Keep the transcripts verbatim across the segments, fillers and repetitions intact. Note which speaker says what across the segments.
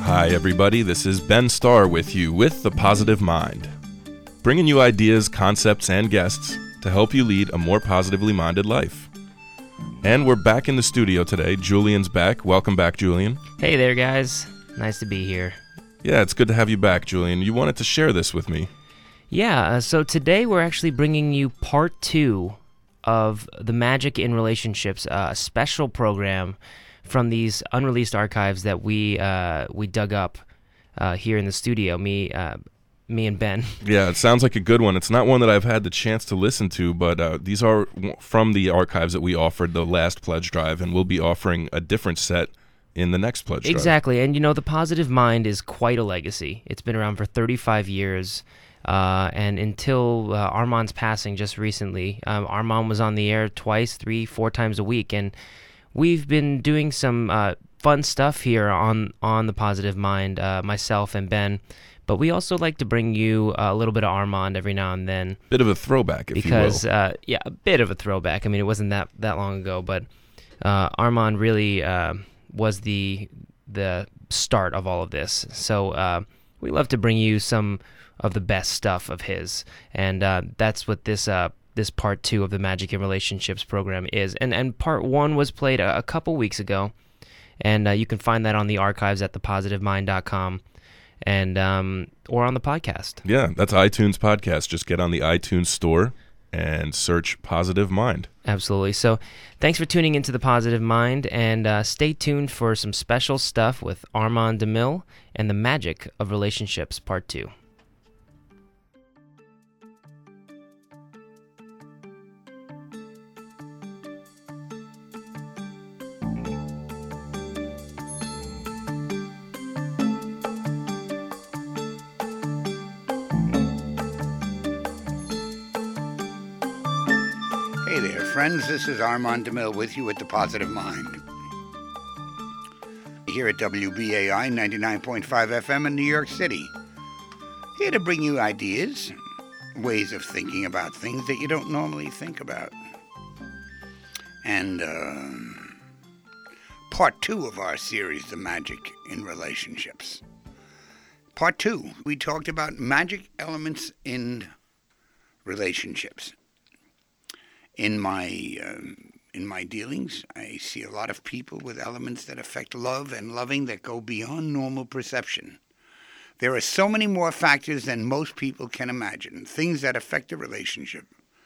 Speaker 1: Hi everybody, this is Ben Starr with you with The Positive Mind, bringing you ideas, concepts, and guests to help you lead a more positively minded life. And we're back in the studio today. Julian's back. Welcome back, Julian.
Speaker 2: Hey there, guys. Nice to be here.
Speaker 1: Yeah, it's good to have you back, Julian. You wanted to share this with me.
Speaker 2: Yeah, uh, so today we're actually bringing you part two of the Magic in Relationships, uh, a special program from these unreleased archives that we uh, we dug up uh, here in the studio, me uh, me and Ben.
Speaker 1: Yeah, it sounds like a good one. It's not one that I've had the chance to listen to, but uh, these are from the archives that we offered the last pledge drive, and we'll be offering a different set in the next pledge drive.
Speaker 2: Exactly, and you know, The Positive Mind is quite a legacy. It's been around for thirty-five years, uh, and until uh, Armand's passing just recently, um, Armand was on the air twice, three, four times a week, and we've been doing some uh, fun stuff here on, on The Positive Mind, uh, myself and Ben, but we also like to bring you a little bit of Armand every now and then.
Speaker 1: Bit of a throwback, if
Speaker 2: because,
Speaker 1: you will.
Speaker 2: Uh, yeah, a bit of a throwback. I mean, it wasn't that, that long ago, but uh, Armand really uh, was the the start of all of this. So uh, we love to bring you some of the best stuff of his, and uh, that's what this uh, this part two of the Magic in Relationships program is. And and part one was played a, a couple weeks ago, and uh, you can find that on the archives at the positive mind dot com and um, or on the podcast.
Speaker 1: Yeah, that's iTunes podcast. Just get on the iTunes store and search Positive Mind.
Speaker 2: Absolutely. So thanks for tuning into The Positive Mind, and uh, stay tuned for some special stuff with Armand DeMille and the Magic of Relationships part two.
Speaker 3: Hey there, friends. This is Armand DeMille with you at The Positive Mind. Here at W B A I ninety-nine point five F M in New York City. Here to bring you ideas, ways of thinking about things that you don't normally think about. And uh, part two of our series, The Magic in Relationships. Part two, we talked about magic elements in relationships. In my um, in my dealings, I see a lot of people with elements that affect love and loving that go beyond normal perception. There are so many more factors than most people can imagine, things that affect a relationship.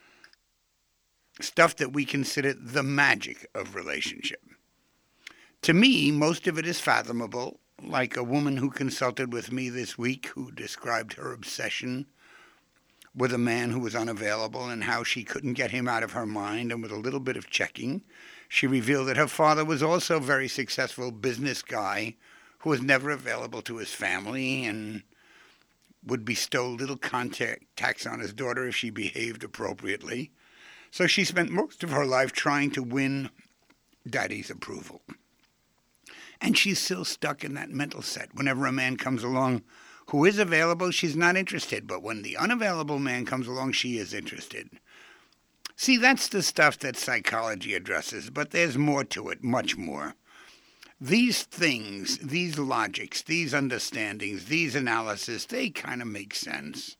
Speaker 3: Stuff that we consider the magic of relationship. To me, most of it is fathomable, like a woman who consulted with me this week who described her obsession with a man who was unavailable and how she couldn't get him out of her mind, and with a little bit of checking, she revealed that her father was also a very successful business guy who was never available to his family and would bestow little contacts on his daughter if she behaved appropriately. So she spent most of her life trying to win Daddy's approval. And she's still stuck in that mental set. Whenever a man comes along who is available, she's not interested. But when the unavailable man comes along, she is interested. See, that's the stuff that psychology addresses, but there's more to it, much more. These things, these logics, these understandings, these analyses, they kind of make sense.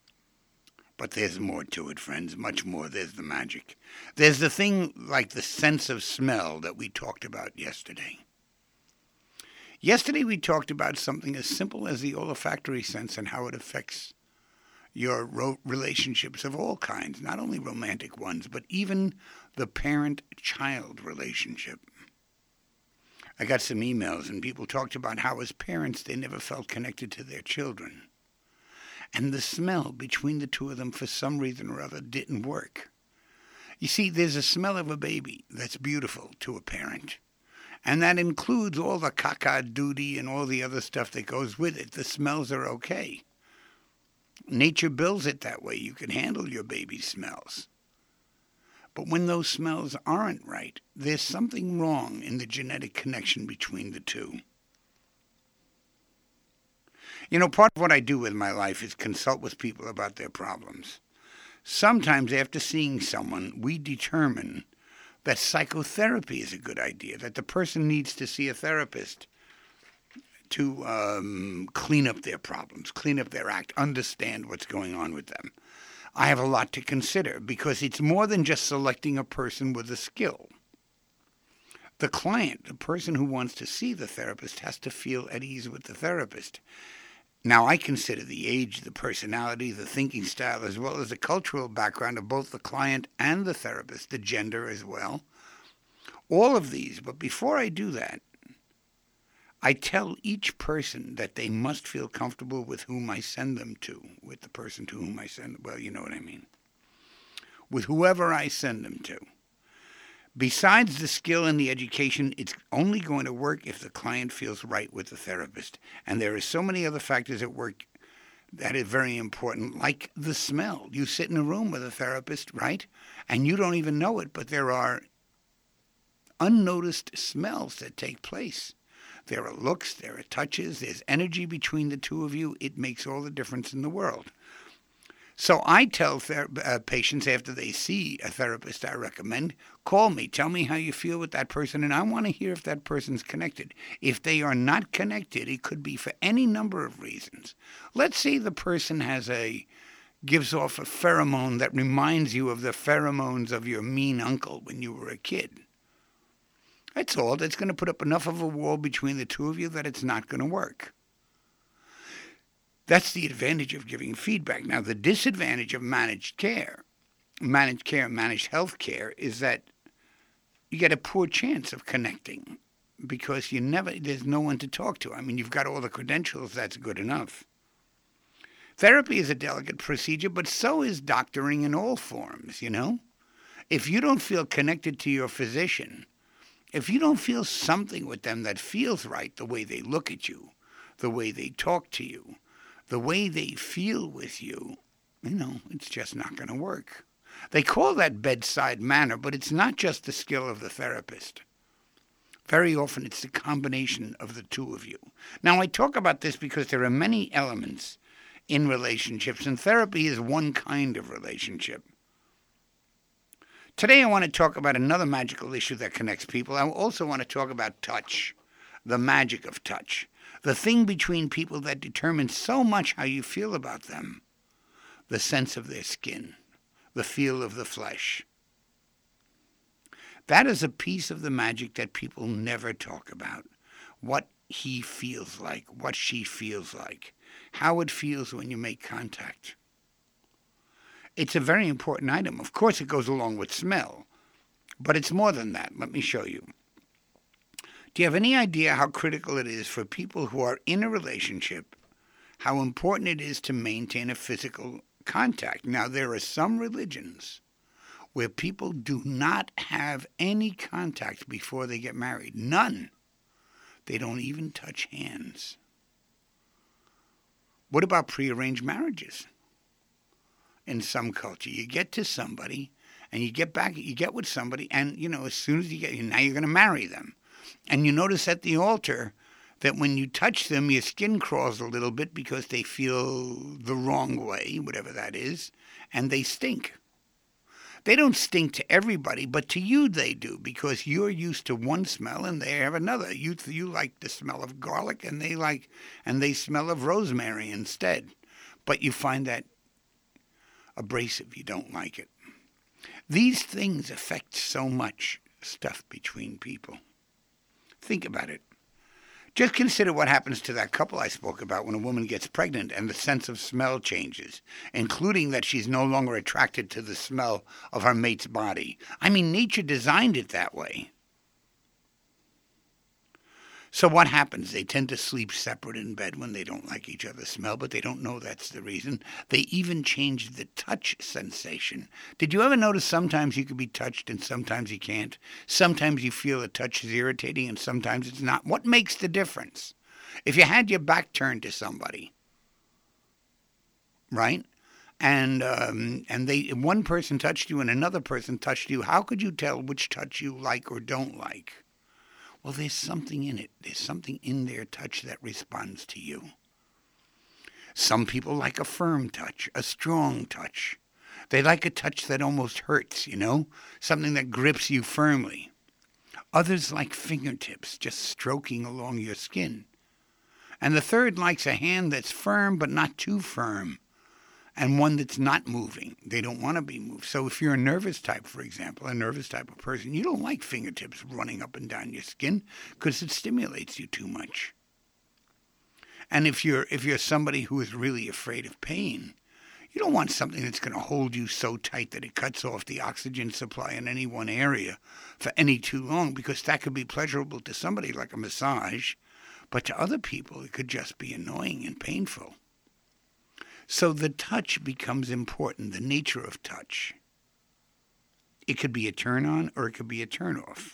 Speaker 3: But there's more to it, friends, much more. There's the magic. There's the thing like the sense of smell that we talked about yesterday. Yesterday we talked about something as simple as the olfactory sense and how it affects your ro- relationships of all kinds, not only romantic ones, but even the parent-child relationship. I got some emails and people talked about how as parents they never felt connected to their children. And the smell between the two of them for some reason or other didn't work. You see, there's a smell of a baby that's beautiful to a parent. And that includes all the caca duty and all the other stuff that goes with it. The smells are okay. Nature builds it that way. You can handle your baby's smells. But when those smells aren't right, there's something wrong in the genetic connection between the two. You know, part of what I do with my life is consult with people about their problems. Sometimes after seeing someone, we determine that psychotherapy is a good idea, that the person needs to see a therapist to um, clean up their problems, clean up their act, understand what's going on with them. I have a lot to consider because it's more than just selecting a person with a skill. The client, the person who wants to see the therapist, has to feel at ease with the therapist. Now, I consider the age, the personality, the thinking style, as well as the cultural background of both the client and the therapist, the gender as well. All of these. But before I do that, I tell each person that they must feel comfortable with whom I send them to, with the person to whom I send them. Well, you know what I mean. With whoever I send them to. Besides the skill and the education, it's only going to work if the client feels right with the therapist. And there are so many other factors at work that are very important, like the smell. You sit in a room with a therapist, right? And you don't even know it, but there are unnoticed smells that take place. There are looks, there are touches, there's energy between the two of you. It makes all the difference in the world. So I tell ther- uh, patients after they see a therapist I recommend, call me, tell me how you feel with that person, and I want to hear if that person's connected. If they are not connected, it could be for any number of reasons. Let's say the person has a gives off a pheromone that reminds you of the pheromones of your mean uncle when you were a kid. That's all. That's going to put up enough of a wall between the two of you that it's not going to work. That's the advantage of giving feedback. Now, the disadvantage of managed care, managed care, managed health care, is that you get a poor chance of connecting because you never, there's no one to talk to. I mean, you've got all the credentials, that's good enough. Therapy is a delicate procedure, but so is doctoring in all forms, you know? If you don't feel connected to your physician, if you don't feel something with them that feels right, the way they look at you, the way they talk to you, the way they feel with you, you know, it's just not going to work. They call that bedside manner, but it's not just the skill of the therapist. Very often it's the combination of the two of you. Now, I talk about this because there are many elements in relationships, and therapy is one kind of relationship. Today I want to talk about another magical issue that connects people. I also want to talk about touch, the magic of touch, the thing between people that determines so much how you feel about them, the sense of their skin, the feel of the flesh. That is a piece of the magic that people never talk about. What he feels like, what she feels like, how it feels when you make contact. It's a very important item. Of course, it goes along with smell, but it's more than that. Let me show you. Do you have any idea how critical it is for people who are in a relationship, how important it is to maintain a physical contact? Now, there are some religions where people do not have any contact before they get married. None. They don't even touch hands. What about prearranged marriages? In some culture, you get to somebody and you get back, you get with somebody, and, you know, as soon as you get, now you're going to marry them. And you notice at the altar that when you touch them, your skin crawls a little bit because they feel the wrong way, whatever that is, and they stink. They don't stink to everybody, but to you they do, because you're used to one smell and they have another. You you like the smell of garlic, and they like and they smell of rosemary instead. But you find that abrasive. You don't like it. These things affect so much stuff between people. Think about it. Just consider what happens to that couple I spoke about when a woman gets pregnant and the sense of smell changes, including that she's no longer attracted to the smell of her mate's body. I mean, nature designed it that way. So what happens? They tend to sleep separate in bed when they don't like each other's smell, but they don't know that's the reason. They even change the touch sensation. Did you ever notice sometimes you can be touched and sometimes you can't? Sometimes you feel a touch is irritating and sometimes it's not. What makes the difference? If you had your back turned to somebody, right? And um, and they one person touched you and another person touched you, how could you tell which touch you like or don't like? Well, there's something in it. There's something in their touch that responds to you. Some people like a firm touch, a strong touch. They like a touch that almost hurts, you know, something that grips you firmly. Others like fingertips, just stroking along your skin. And the third likes a hand that's firm but not too firm, and one that's not moving. They don't want to be moved. So if you're a nervous type, for example, a nervous type of person, you don't like fingertips running up and down your skin because it stimulates you too much. And if you're if you're somebody who is really afraid of pain, you don't want something that's going to hold you so tight that it cuts off the oxygen supply in any one area for any too long, because that could be pleasurable to somebody like a massage, but to other people it could just be annoying and painful. So the touch becomes important, the nature of touch. It could be a turn on or it could be a turn off.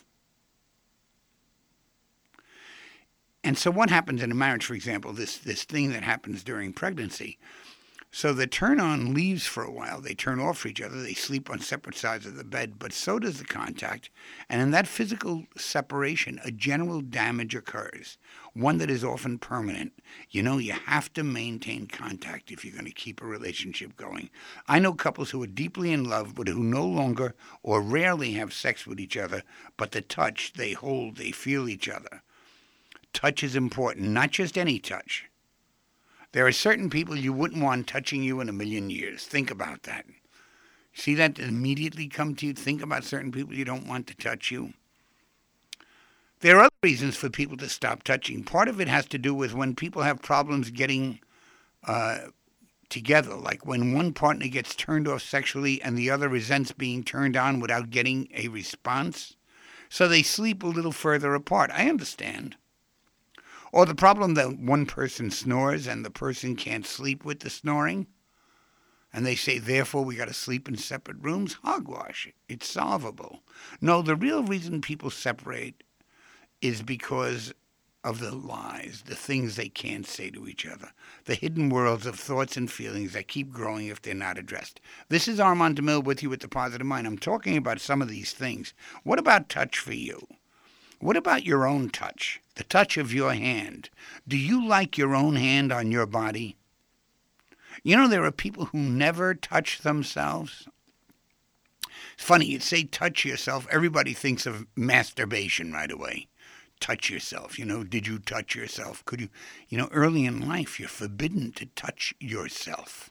Speaker 3: And so what happens in a marriage, for example, this, this thing that happens during pregnancy? So the turn-on leaves for a while. They turn off for each other. They sleep on separate sides of the bed, but so does the contact. And in that physical separation, a general damage occurs, one that is often permanent. You know, you have to maintain contact if you're going to keep a relationship going. I know couples who are deeply in love, but who no longer or rarely have sex with each other, but the touch, they hold, they feel each other. Touch is important, not just any touch. There are certain people you wouldn't want touching you in a million years. Think about that. See that immediately come to you? Think about certain people you don't want to touch you. There are other reasons for people to stop touching. Part of it has to do with when people have problems getting uh, together, like when one partner gets turned off sexually and the other resents being turned on without getting a response. So they sleep a little further apart. I understand. Or the problem that one person snores and the person can't sleep with the snoring, and they say, therefore, we got to sleep in separate rooms. Hogwash. It's solvable. No, the real reason people separate is because of the lies, the things they can't say to each other, the hidden worlds of thoughts and feelings that keep growing if they're not addressed. This is Armand DeMille with you with The Positive Mind. I'm talking about some of these things. What about touch for you? What about your own touch, the touch of your hand? Do you like your own hand on your body? You know, there are people who never touch themselves. It's funny, you'd say touch yourself, everybody thinks of masturbation right away. Touch yourself, you know, did you touch yourself? Could you, you know, early in life, you're forbidden to touch yourself.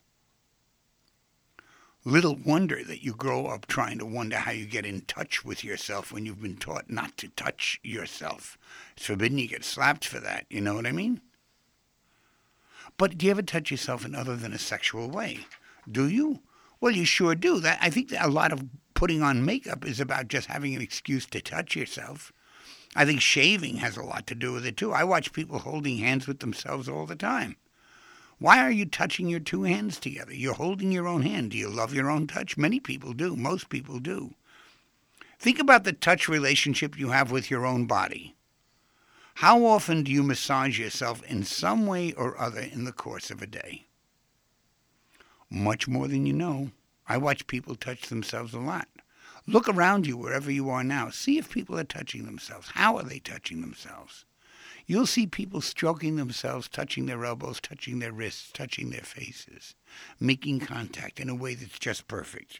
Speaker 3: Little wonder that you grow up trying to wonder how you get in touch with yourself when you've been taught not to touch yourself. It's forbidden. You get slapped for that. You know what I mean? But do you ever touch yourself in other than a sexual way? Do you? Well, you sure do. That I think that a lot of putting on makeup is about just having an excuse to touch yourself. I think shaving has a lot to do with it, too. I watch people holding hands with themselves all the time. Why are you touching your two hands together? You're holding your own hand. Do you love your own touch? Many people do. Most people do. Think about the touch relationship you have with your own body. How often do you massage yourself in some way or other in the course of a day? Much more than you know. I watch people touch themselves a lot. Look around you wherever you are now. See if people are touching themselves. How are they touching themselves? You'll see people stroking themselves, touching their elbows, touching their wrists, touching their faces, making contact in a way that's just perfect.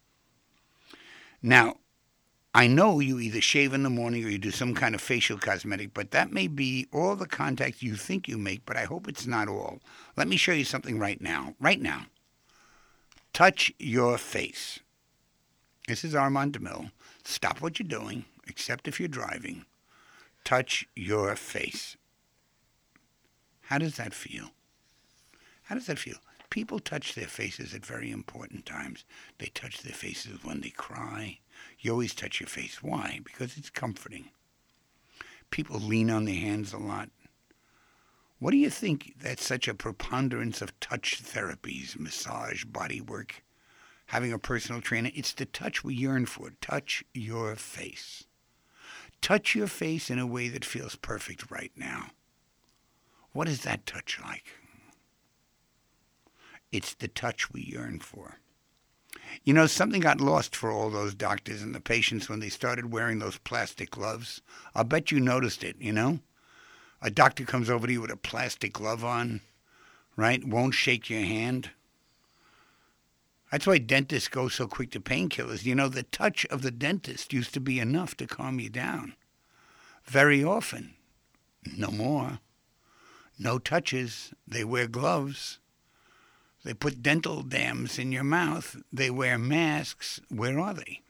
Speaker 3: Now, I know you either shave in the morning or you do some kind of facial cosmetic, but that may be all the contact you think you make, but I hope it's not all. Let me show you something right now. Right now. Touch your face. This is Armand DeMille. Stop what you're doing, except if you're driving. Touch your face. How does that feel? How does that feel? People touch their faces at very important times. They touch their faces when they cry. You always touch your face. Why? Because it's comforting. People lean on their hands a lot. What do you think that's such a preponderance of touch therapies, massage, body work, having a personal trainer? It's the touch we yearn for. Touch your face. Touch your face in a way that feels perfect right now. What is that touch like? It's the touch we yearn for. You know, something got lost for all those doctors and the patients when they started wearing those plastic gloves. I'll bet you noticed it, you know? A doctor comes over to you with a plastic glove on, right? Won't shake your hand. That's why dentists go so quick to painkillers. You know, the touch of the dentist used to be enough to calm you down. Very often. No more. No touches. They wear gloves. They put dental dams in your mouth. They wear masks. Where are they?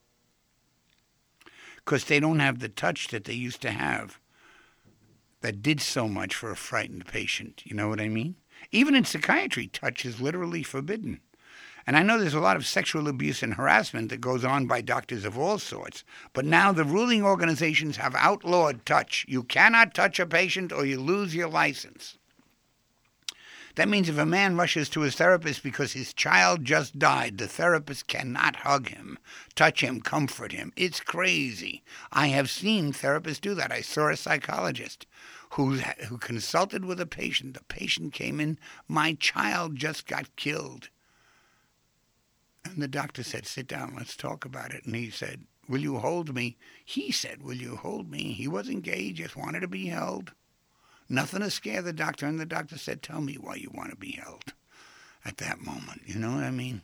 Speaker 3: Because they don't have the touch that they used to have that did so much for a frightened patient. You know what I mean? Even in psychiatry, touch is literally forbidden. And I know there's a lot of sexual abuse and harassment that goes on by doctors of all sorts. But now the ruling organizations have outlawed touch. You cannot touch a patient or you lose your license. That means if a man rushes to his therapist because his child just died, the therapist cannot hug him, touch him, comfort him. It's crazy. I have seen therapists do that. I saw a psychologist who, who consulted with a patient. The patient came in, my child just got killed. And the doctor said, sit down, let's talk about it. And he said, will you hold me? He said, will you hold me? He wasn't gay, he just wanted to be held. Nothing to scare the doctor. And the doctor said, tell me why you want to be held at that moment. You know what I mean?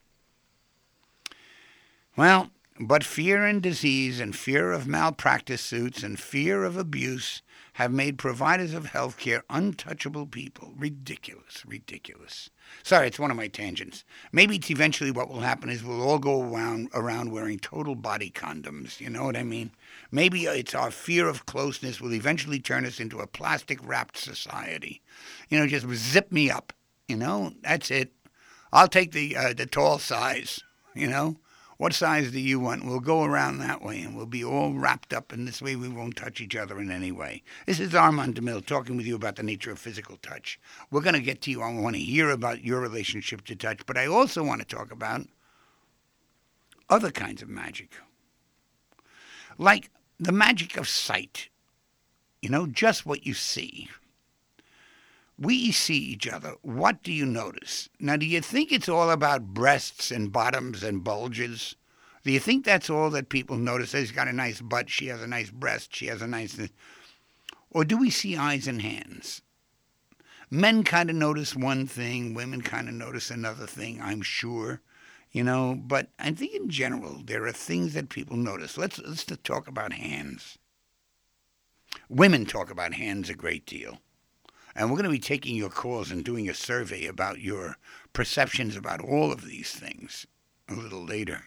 Speaker 3: Well, but fear and disease and fear of malpractice suits and fear of abuse have made providers of health care untouchable people. Ridiculous, ridiculous. Sorry, it's one of my tangents. Maybe it's eventually what will happen is we'll all go around, around wearing total body condoms. You know what I mean? Maybe it's our fear of closeness will eventually turn us into a plastic-wrapped society. You know, just zip me up. You know, that's it. I'll take the uh, the tall size, you know. What size do you want? We'll go around that way, and we'll be all wrapped up in this way. We won't touch each other in any way. This is Armand DeMille talking with you about the nature of physical touch. We're going to get to you. I want to hear about your relationship to touch, but I also want to talk about other kinds of magic, like the magic of sight. You know, just what you see. We see each other. What do you notice? Now, do you think it's all about breasts and bottoms and bulges? Do you think that's all that people notice? He's got a nice butt. She has a nice breast. She has a nice... Or do we see eyes and hands? Men kind of notice one thing. Women kind of notice another thing, I'm sure. You know, but I think in general, there are things that people notice. Let's, let's talk about hands. Women talk about hands a great deal. And we're going to be taking your calls and doing a survey about your perceptions about all of these things a little later.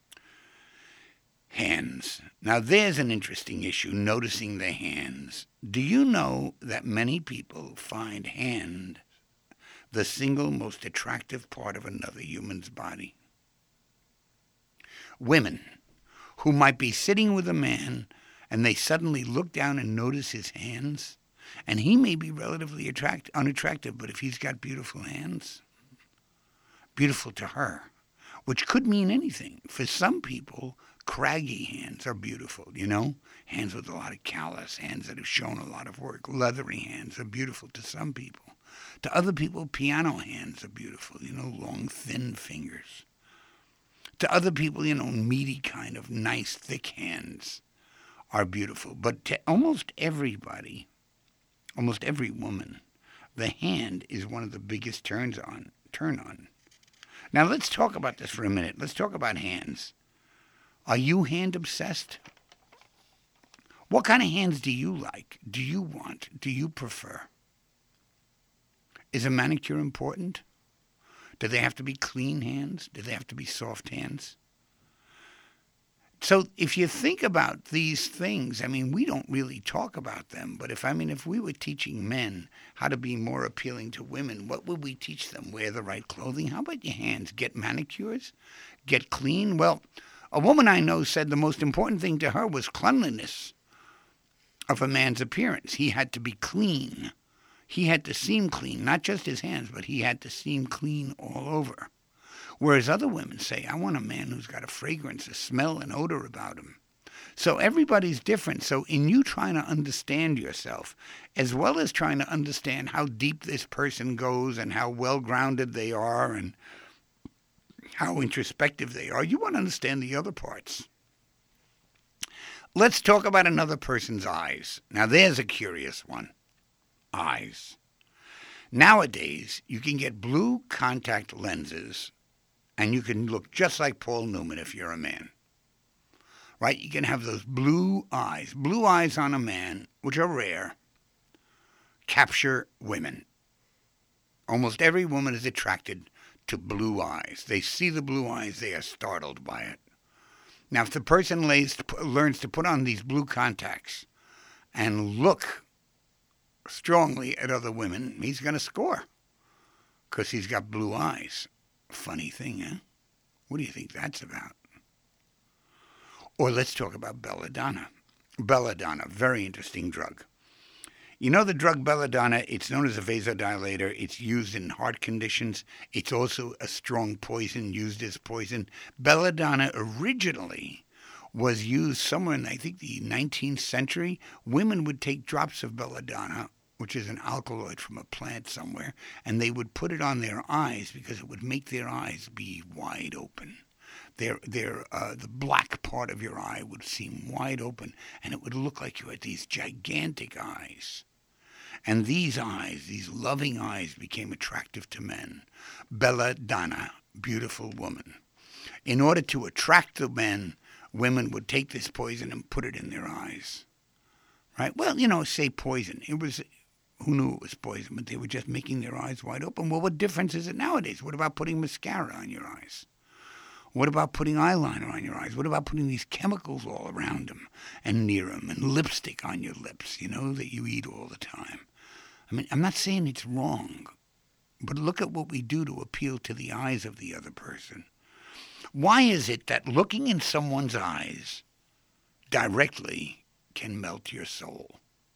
Speaker 3: Hands. Now, there's an interesting issue, noticing the hands. Do you know that many people find hand the single most attractive part of another human's body? Women who might be sitting with a man and they suddenly look down and notice his hands. And he may be relatively attract- unattractive, but if he's got beautiful hands, beautiful to her, which could mean anything. For some people, craggy hands are beautiful, you know? Hands with a lot of callus, hands that have shown a lot of work. Leathery hands are beautiful to some people. To other people, piano hands are beautiful, you know, long, thin fingers. To other people, you know, meaty kind of nice, thick hands are beautiful. But to almost everybody... Almost every woman, the hand is one of the biggest turns on, turn on. Now let's talk about this for a minute. Let's talk about hands. Are you hand obsessed? What kind of hands do you like? Do you want? Do you prefer? Is a manicure important? Do they have to be clean hands? Do they have to be soft hands? So if you think about these things, I mean, we don't really talk about them. But if, I mean, if we were teaching men how to be more appealing to women, what would we teach them? Wear the right clothing? How about your hands? Get manicures? Get clean? Well, a woman I know said the most important thing to her was cleanliness of a man's appearance. He had to be clean. He had to seem clean, not just his hands, but he had to seem clean all over. Whereas other women say, I want a man who's got a fragrance, a smell, an odor about him. So everybody's different. So in you trying to understand yourself, as well as trying to understand how deep this person goes and how well-grounded they are and how introspective they are, you want to understand the other parts. Let's talk about another person's eyes. Now there's a curious one. Eyes. Nowadays, you can get blue contact lenses and you can look just like Paul Newman if you're a man. Right? You can have those blue eyes. Blue eyes on a man, which are rare, capture women. Almost every woman is attracted to blue eyes. They see the blue eyes, they are startled by it. Now, if the person lays, learns to put on these blue contacts and look strongly at other women, he's going to score because he's got blue eyes. Funny thing, huh? What do you think that's about? Or let's talk about belladonna. Belladonna, very interesting drug. You know the drug belladonna, it's known as a vasodilator. It's used in heart conditions. It's also a strong poison, used as poison. Belladonna originally was used somewhere in, I think, the nineteenth century. Women would take drops of belladonna, which is an alkaloid from a plant somewhere, and they would put it on their eyes because it would make their eyes be wide open. Their, their, uh, the black part of your eye would seem wide open, and it would look like you had these gigantic eyes. And these eyes, these loving eyes, became attractive to men. Belladonna, beautiful woman. In order to attract the men, women would take this poison and put it in their eyes. Right? Well, you know, say poison. It was, who knew it was poison, but they were just making their eyes wide open. Well, what difference is it nowadays? What about putting mascara on your eyes? What about putting eyeliner on your eyes? What about putting these chemicals all around them and near them and lipstick on your lips, you know, that you eat all the time? I mean, I'm not saying it's wrong, but look at what we do to appeal to the eyes of the other person. Why is it that looking in someone's eyes directly can melt your soul?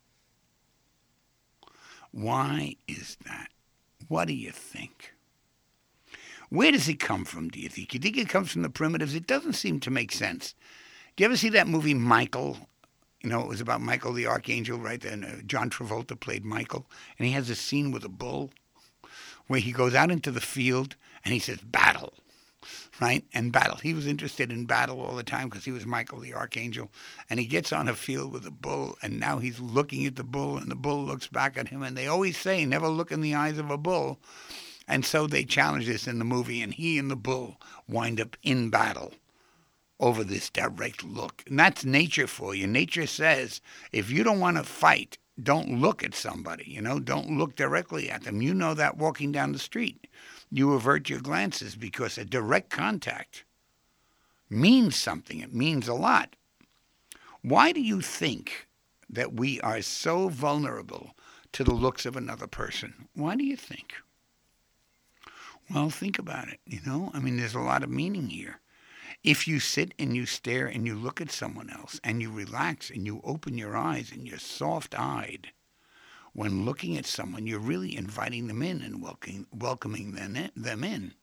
Speaker 3: Why is that? What do you think? Where does it come from, do you think? You think it comes from the primitives? It doesn't seem to make sense. Do you ever see that movie Michael? You know, it was about Michael the Archangel, right? And uh, John Travolta played Michael. And he has a scene with a bull where he goes out into the field and he says, battle, right? And battle. He was interested in battle all the time because he was Michael the Archangel. And he gets on a field with a bull, and now he's looking at the bull, and the bull looks back at him. And they always say, never look in the eyes of a bull. And so they challenge this in the movie, and he and the bull wind up in battle over this direct look. And that's nature for you. Nature says, if you don't want to fight, don't look at somebody, you know, don't look directly at them. You know that walking down the street. You avert your glances because a direct contact means something. It means a lot. Why do you think that we are so vulnerable to the looks of another person? Why do you think? Well, think about it, you know? I mean, there's a lot of meaning here. If you sit and you stare and you look at someone else and you relax and you open your eyes and you're soft-eyed, when looking at someone, you're really inviting them in and welcoming, welcoming them in.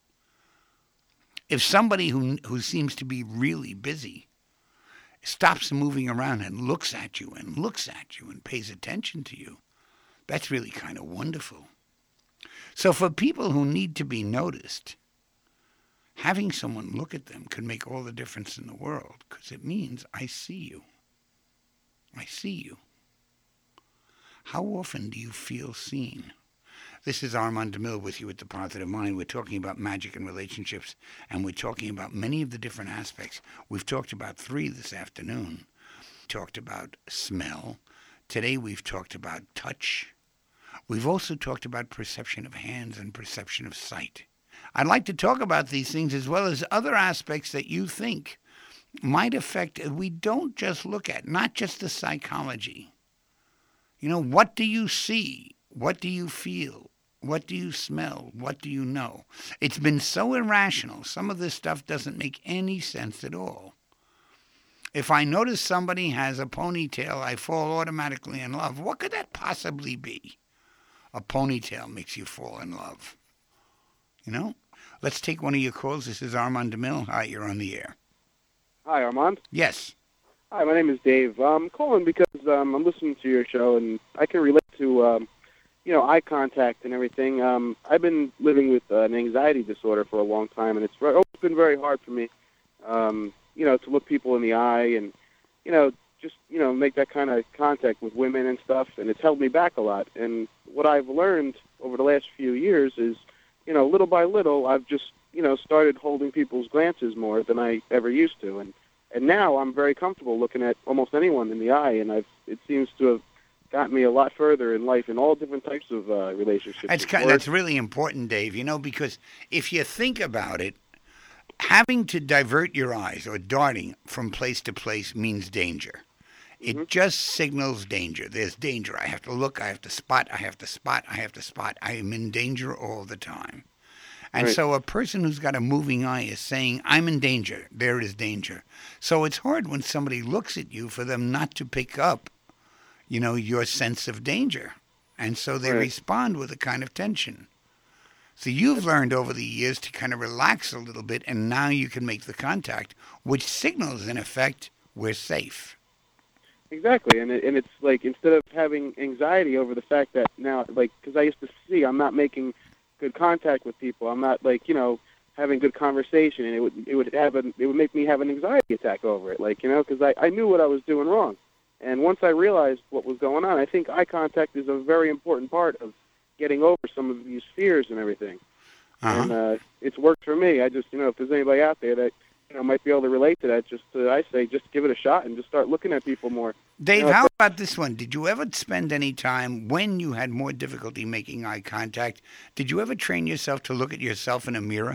Speaker 3: If somebody who, who seems to be really busy stops moving around and looks at you and looks at you and pays attention to you, that's really kind of wonderful. So for people who need to be noticed, having someone look at them could make all the difference in the world because it means I see you. I see you. How often do you feel seen? This is Armand DeMille with you at The Positive Mind. We're talking about magic and relationships, and we're talking about many of the different aspects. We've talked about three this afternoon. We talked about smell. Today we've talked about touch. We've also talked about perception of hands and perception of sight. I'd like to talk about these things as well as other aspects that you think might affect. We don't just look at, not just the psychology. You know, what do you see? What do you feel? What do you smell? What do you know? It's been so irrational. Some of this stuff doesn't make any sense at all. If I notice somebody has a ponytail, I fall automatically in love. What could that possibly be? A ponytail makes you fall in love. You know? Let's take one of your calls. This is Armand DeMille. Hi, you're on the air.
Speaker 4: Hi, Armand.
Speaker 3: Yes.
Speaker 4: Hi, my name is Dave. I'm calling because um, I'm listening to your show, and I can relate to, um, you know, eye contact and everything. Um, I've been living with uh, an anxiety disorder for a long time, and it's always been very hard for me, um, you know, to look people in the eye and, you know, just, you know, make that kind of contact with women and stuff, and it's held me back a lot. And what I've learned over the last few years is, you know, little by little, I've just, you know, started holding people's glances more than I ever used to. And, and now I'm very comfortable looking at almost anyone in the eye, and I've, it seems to have got me a lot further in life in all different types of uh, relationships.
Speaker 3: That's kind, that's really important, Dave. You know, because if you think about it, having to divert your eyes or darting from place to place means danger. It mm-hmm. just signals danger. There's danger. I have to look. I have to spot. I have to spot. I have to spot. I am in danger all the time. And right. so a person who's got a moving eye is saying, I'm in danger. There is danger. So it's hard when somebody looks at you for them not to pick up, you know, your sense of danger. And so they right. respond with a kind of tension. So you've learned over the years to kind of relax a little bit, and now you can make the contact, which signals, in effect, we're safe.
Speaker 4: Exactly. And, it, and it's like, instead of having anxiety over the fact that now, like, because I used to see I'm not making good contact with people. I'm not, like, you know, having good conversation, and it would it would have an, it would make me have an anxiety attack over it, like, you know, because I, I knew what I was doing wrong. And once I realized what was going on, I think eye contact is a very important part of getting over some of these fears and everything. Uh-huh. And uh, it's worked for me. I just, you know, if there's anybody out there that, you know, might be able to relate to that, just uh, I say, just give it a shot and just start looking at people more.
Speaker 3: Dave,
Speaker 4: you know,
Speaker 3: how about this one? Did you ever spend any time when you had more difficulty making eye contact? Did you ever train yourself to look at yourself in a mirror?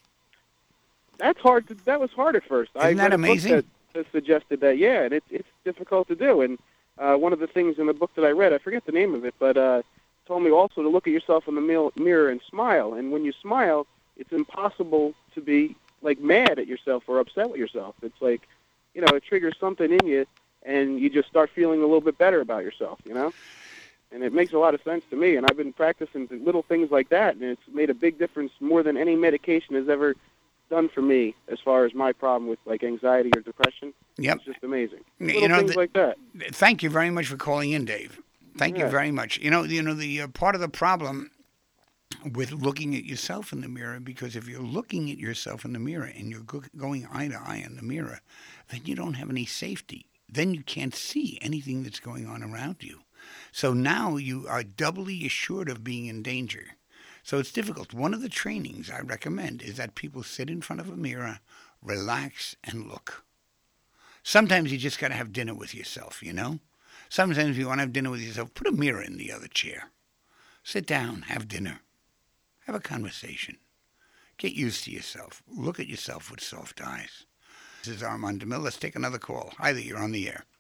Speaker 4: That's hard. To, that was hard at first.
Speaker 3: Isn't
Speaker 4: I
Speaker 3: that
Speaker 4: read a
Speaker 3: amazing?
Speaker 4: book that, that suggested that, yeah, and it, it's difficult to do. And uh, one of the things in the book that I read, I forget the name of it, but uh, told me also to look at yourself in the mirror and smile. And when you smile, it's impossible to be, like, mad at yourself or upset with yourself. It's like, you know, it triggers something in you, and you just start feeling a little bit better about yourself, you know? And it makes a lot of sense to me, and I've been practicing little things like that, and it's made a big difference more than any medication has ever done for me as far as my problem with, like, anxiety or depression.
Speaker 3: Yep.
Speaker 4: It's just amazing.
Speaker 3: You
Speaker 4: Little
Speaker 3: know,
Speaker 4: things
Speaker 3: the,
Speaker 4: like that.
Speaker 3: Thank you very much for calling in, Dave. Thank yeah. you very much. You know, you know the uh, part of the problem with looking at yourself in the mirror, because if you're looking at yourself in the mirror and you're go- going eye to eye in the mirror, then you don't have any safety. Then you can't see anything that's going on around you. So now you are doubly assured of being in danger. So it's difficult. One of the trainings I recommend is that people sit in front of a mirror, relax, and look. Sometimes you just got to have dinner with yourself, you know? Sometimes if you want to have dinner with yourself, put a mirror in the other chair. Sit down, have dinner. Have a conversation. Get used to yourself. Look at yourself with soft eyes. This is Armand DeMille. Let's take another call. Hi there, you're on the air.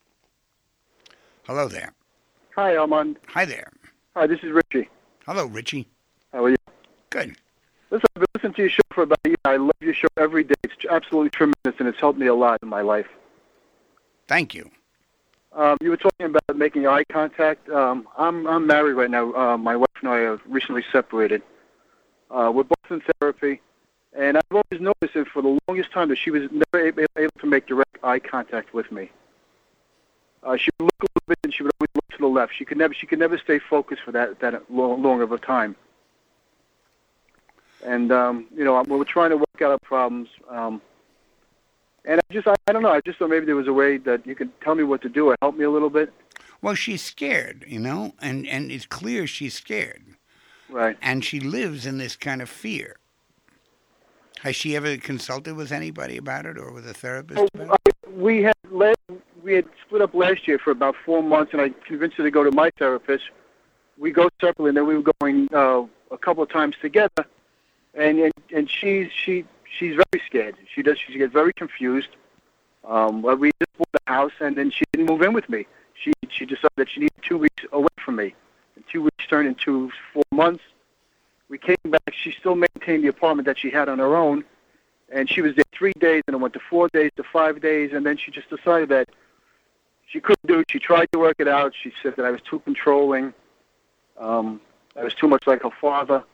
Speaker 3: Hello there.
Speaker 5: Hi, Armand.
Speaker 3: Hi there.
Speaker 5: Hi, this is Richie.
Speaker 3: Hello, Richie.
Speaker 5: How are you?
Speaker 3: Good.
Speaker 5: Listen, I've been listening to your show for about a year. I love your show every day. It's absolutely tremendous, and it's helped me a lot in my life.
Speaker 3: Thank you.
Speaker 5: Um, you were talking about making eye contact. Um, I'm I'm married right now. Uh, my wife and I are recently separated. Uh, we're both in therapy, and I've always noticed it for the longest time that she was never able, able to make direct eye contact with me. Uh, she would look a little bit, and she would always look to the left. She could never she could never stay focused for that that long, long of a time. And um, you know, we're trying to work out our problems. Um, and I just I, I don't know. I just thought maybe there was a way that you could tell me what to do or help me a little bit.
Speaker 3: Well, she's scared, you know, and and it's clear she's scared.
Speaker 5: Right.
Speaker 3: And she lives in this kind of fear. Has she ever consulted with anybody about it or with a therapist
Speaker 5: Oh,
Speaker 3: about it?
Speaker 5: I, we had led, we had split up last year for about four months, and I convinced her to go to my therapist. We go separately, and then we were going uh, a couple of times together. And and, and she's she she's very scared. She does she gets very confused. Um, well, we just bought a house, and then she didn't move in with me. She she decided that she needed two weeks away from me. And two weeks turned into four months. We came back. She still maintained the apartment that she had on her own, and she was there three days, and it went to four days to five days, and then she just decided that she couldn't do it. She tried to work it out. She said that I was too controlling. Um, I was too much like her father.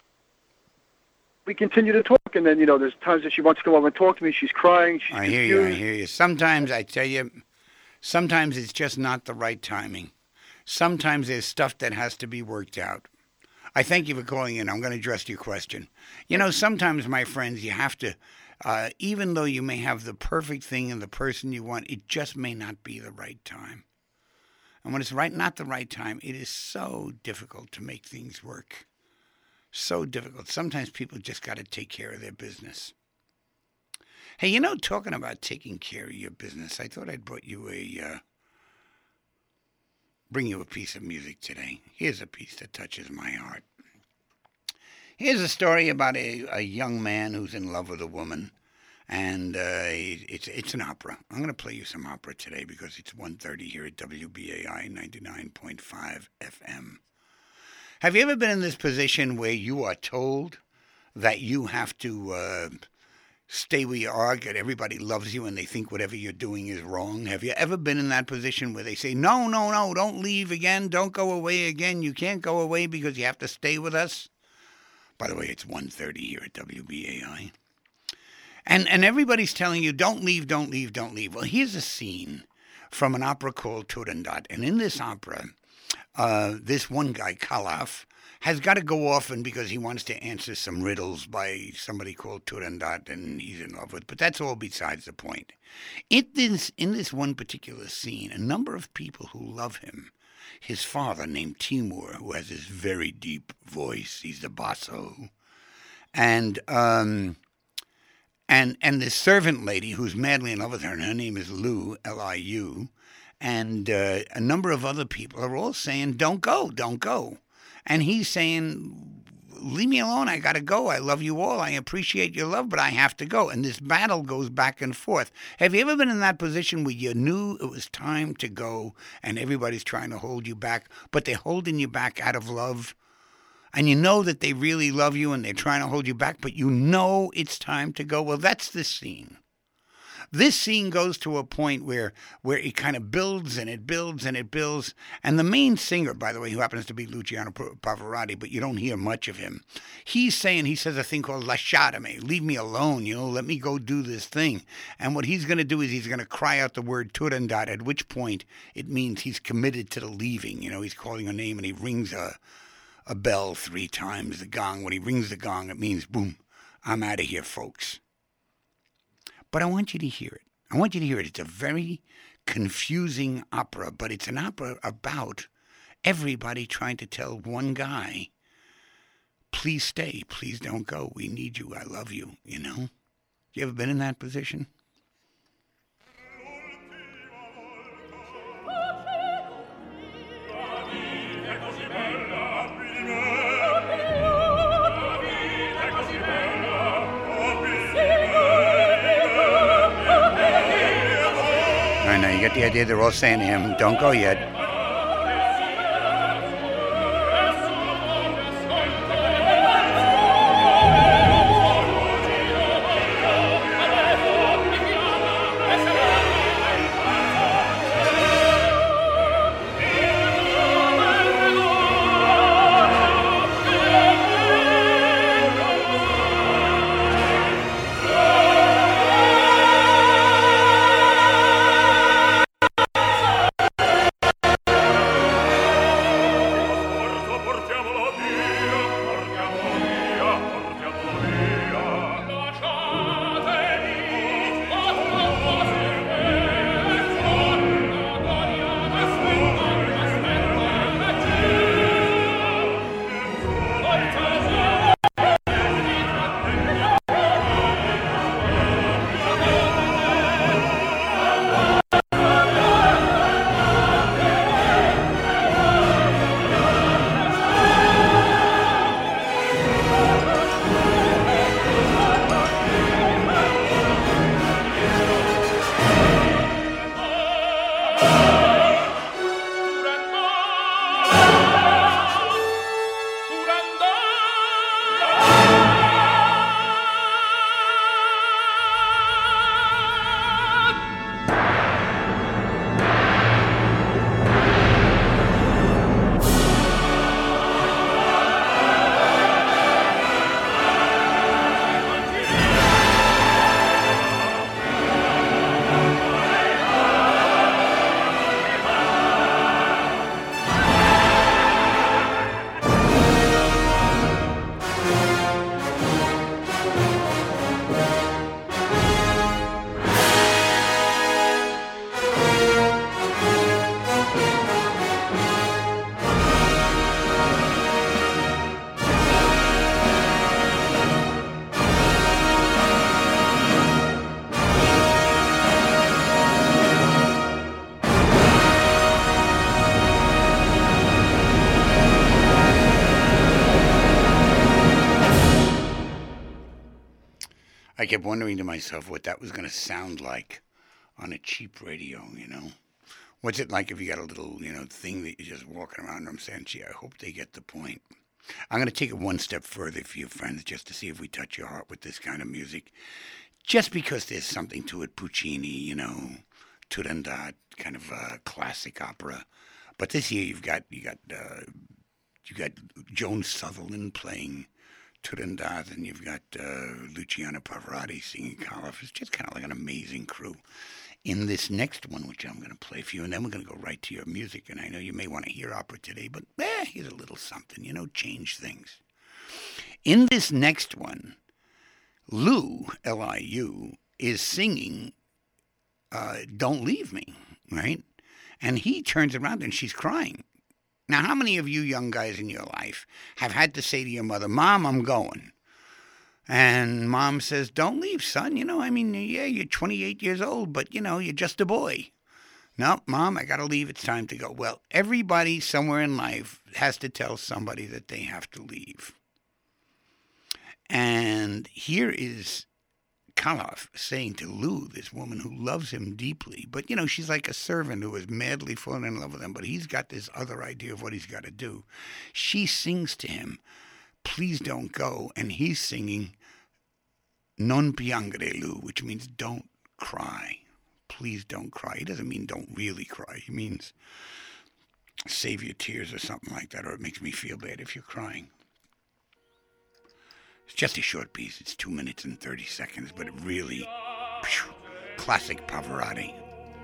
Speaker 5: We continue to talk, and then, you know, there's times that she wants to come over and talk to me. She's crying. She's
Speaker 3: I hear
Speaker 5: confused.
Speaker 3: you, I hear you. Sometimes, I tell you, sometimes it's just not the right timing. Sometimes there's stuff that has to be worked out. I thank you for calling in. I'm going to address your question. You know, sometimes, my friends, you have to, uh, even though you may have the perfect thing and the person you want, it just may not be the right time. And when it's right, not the right time, it is so difficult to make things work. So difficult. Sometimes people just got to take care of their business. Hey, you know, talking about taking care of your business, I thought I'd brought you a uh, bring you a piece of music today. Here's a piece that touches my heart. Here's a story about a, a young man who's in love with a woman, and uh, it's it's an opera. I'm going to play you some opera today because it's one thirty here at W B A I ninety-nine point five F M. Have you ever been in this position where you are told that you have to uh, stay where you are, that everybody loves you and they think whatever you're doing is wrong? Have you ever been in that position where they say, no, no, no, don't leave again, don't go away again, you can't go away because you have to stay with us? By the way, it's one thirty here at W B A I. And, and everybody's telling you, don't leave, don't leave, don't leave. Well, here's a scene from an opera called Turandot. And in this opera, Uh, this one guy, Kalaf, has got to go off and because he wants to answer some riddles by somebody called Turandot and he's in love with. But that's all besides the point. It is, in this one particular scene, a number of people who love him. His father, named Timur, who has this very deep voice. He's the basso. And um, and and this servant lady who's madly in love with her, and her name is Liu, L I U. And uh, a number of other people are all saying, don't go, don't go. And he's saying, leave me alone, I got to go. I love you all. I appreciate your love, but I have to go. And this battle goes back and forth. Have you ever been in that position where you knew it was time to go and everybody's trying to hold you back, but they're holding you back out of love? And you know that they really love you and they're trying to hold you back, but you know it's time to go. Well, that's this scene. This scene goes to a point where where it kind of builds and it builds and it builds. And the main singer, by the way, who happens to be Luciano Pavarotti, but you don't hear much of him, he's saying, he says a thing called lasciatemi, leave me alone, you know, let me go do this thing. And what he's going to do is he's going to cry out the word Turandot, at which point it means he's committed to the leaving. You know, he's calling her name and he rings a, a bell three times, the gong. When he rings the gong, it means, boom, I'm out of here, folks. But I want you to hear it. I want you to hear it. It's a very confusing opera, but it's an opera about everybody trying to tell one guy, please stay, please don't go. We need you. I love you, you know? You ever been in that position? I know, you get the idea. They're all saying to him, don't go yet. kept wondering to myself what that was going to sound like on a cheap radio, you know. What's it like if you got a little, you know, thing that you're just walking around? I'm saying, gee, I hope they get the point. I'm going to take it one step further for you, friends, just to see if we touch your heart with this kind of music. Just because there's something to it, Puccini, you know, Turandot, kind of a classic opera. But this year you've got you got uh, you got Joan Sutherland playing Turandot, and you've got uh, Luciano Pavarotti singing Koloff. It's just kind of like an amazing crew. In this next one, which I'm going to play for you, and then we're going to go right to your music. And I know you may want to hear opera today, but eh, here's a little something, you know, change things. In this next one, Lou, L I U, is singing uh, Don't Leave Me, right? And he turns around and she's crying. Now, how many of you young guys in your life have had to say to your mother, Mom, I'm going? And Mom says, don't leave, son. You know, I mean, yeah, you're twenty-eight years old, but, you know, you're just a boy. No, Mom, I got to leave. It's time to go. Well, everybody somewhere in life has to tell somebody that they have to leave. And here is Koloff saying to Lou, this woman who loves him deeply, but, you know, she's like a servant who is madly falling in love with him, but he's got this other idea of what he's got to do. She sings to him, please don't go, and he's singing Non piangere, Lou, which means don't cry. Please don't cry. He doesn't mean don't really cry. He means save your tears or something like that, or it makes me feel bad if you're crying. It's just a short piece. It's two minutes and thirty seconds, but it really, phew, classic Pavarotti.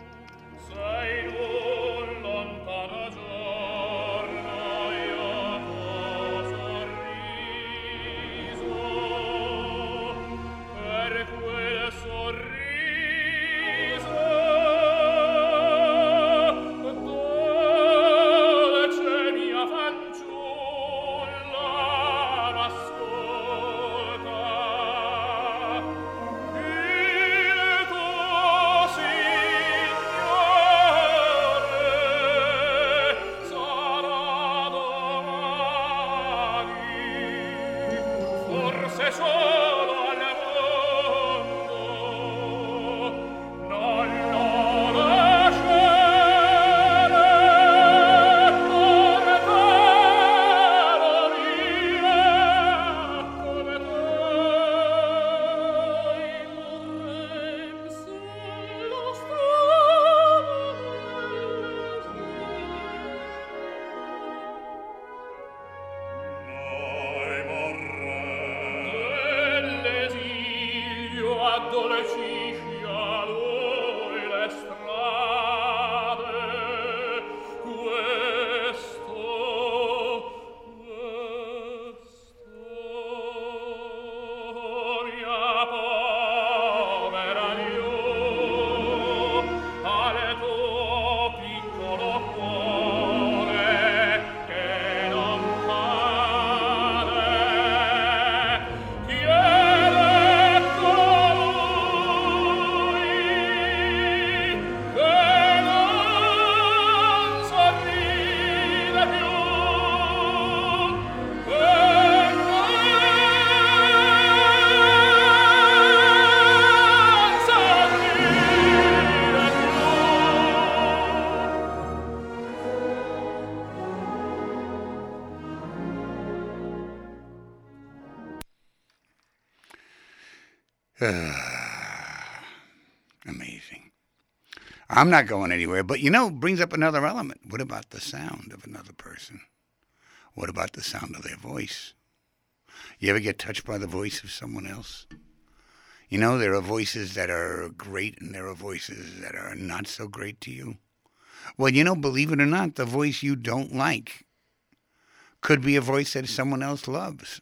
Speaker 3: Amazing. I'm not going anywhere, but you know, brings up another element. What about the sound of another person? What about the sound of their voice? You ever get touched by the voice of someone else? You know, there are voices that are great and there are voices that are not so great to you. Well, you know, believe it or not, the voice you don't like could be a voice that someone else loves.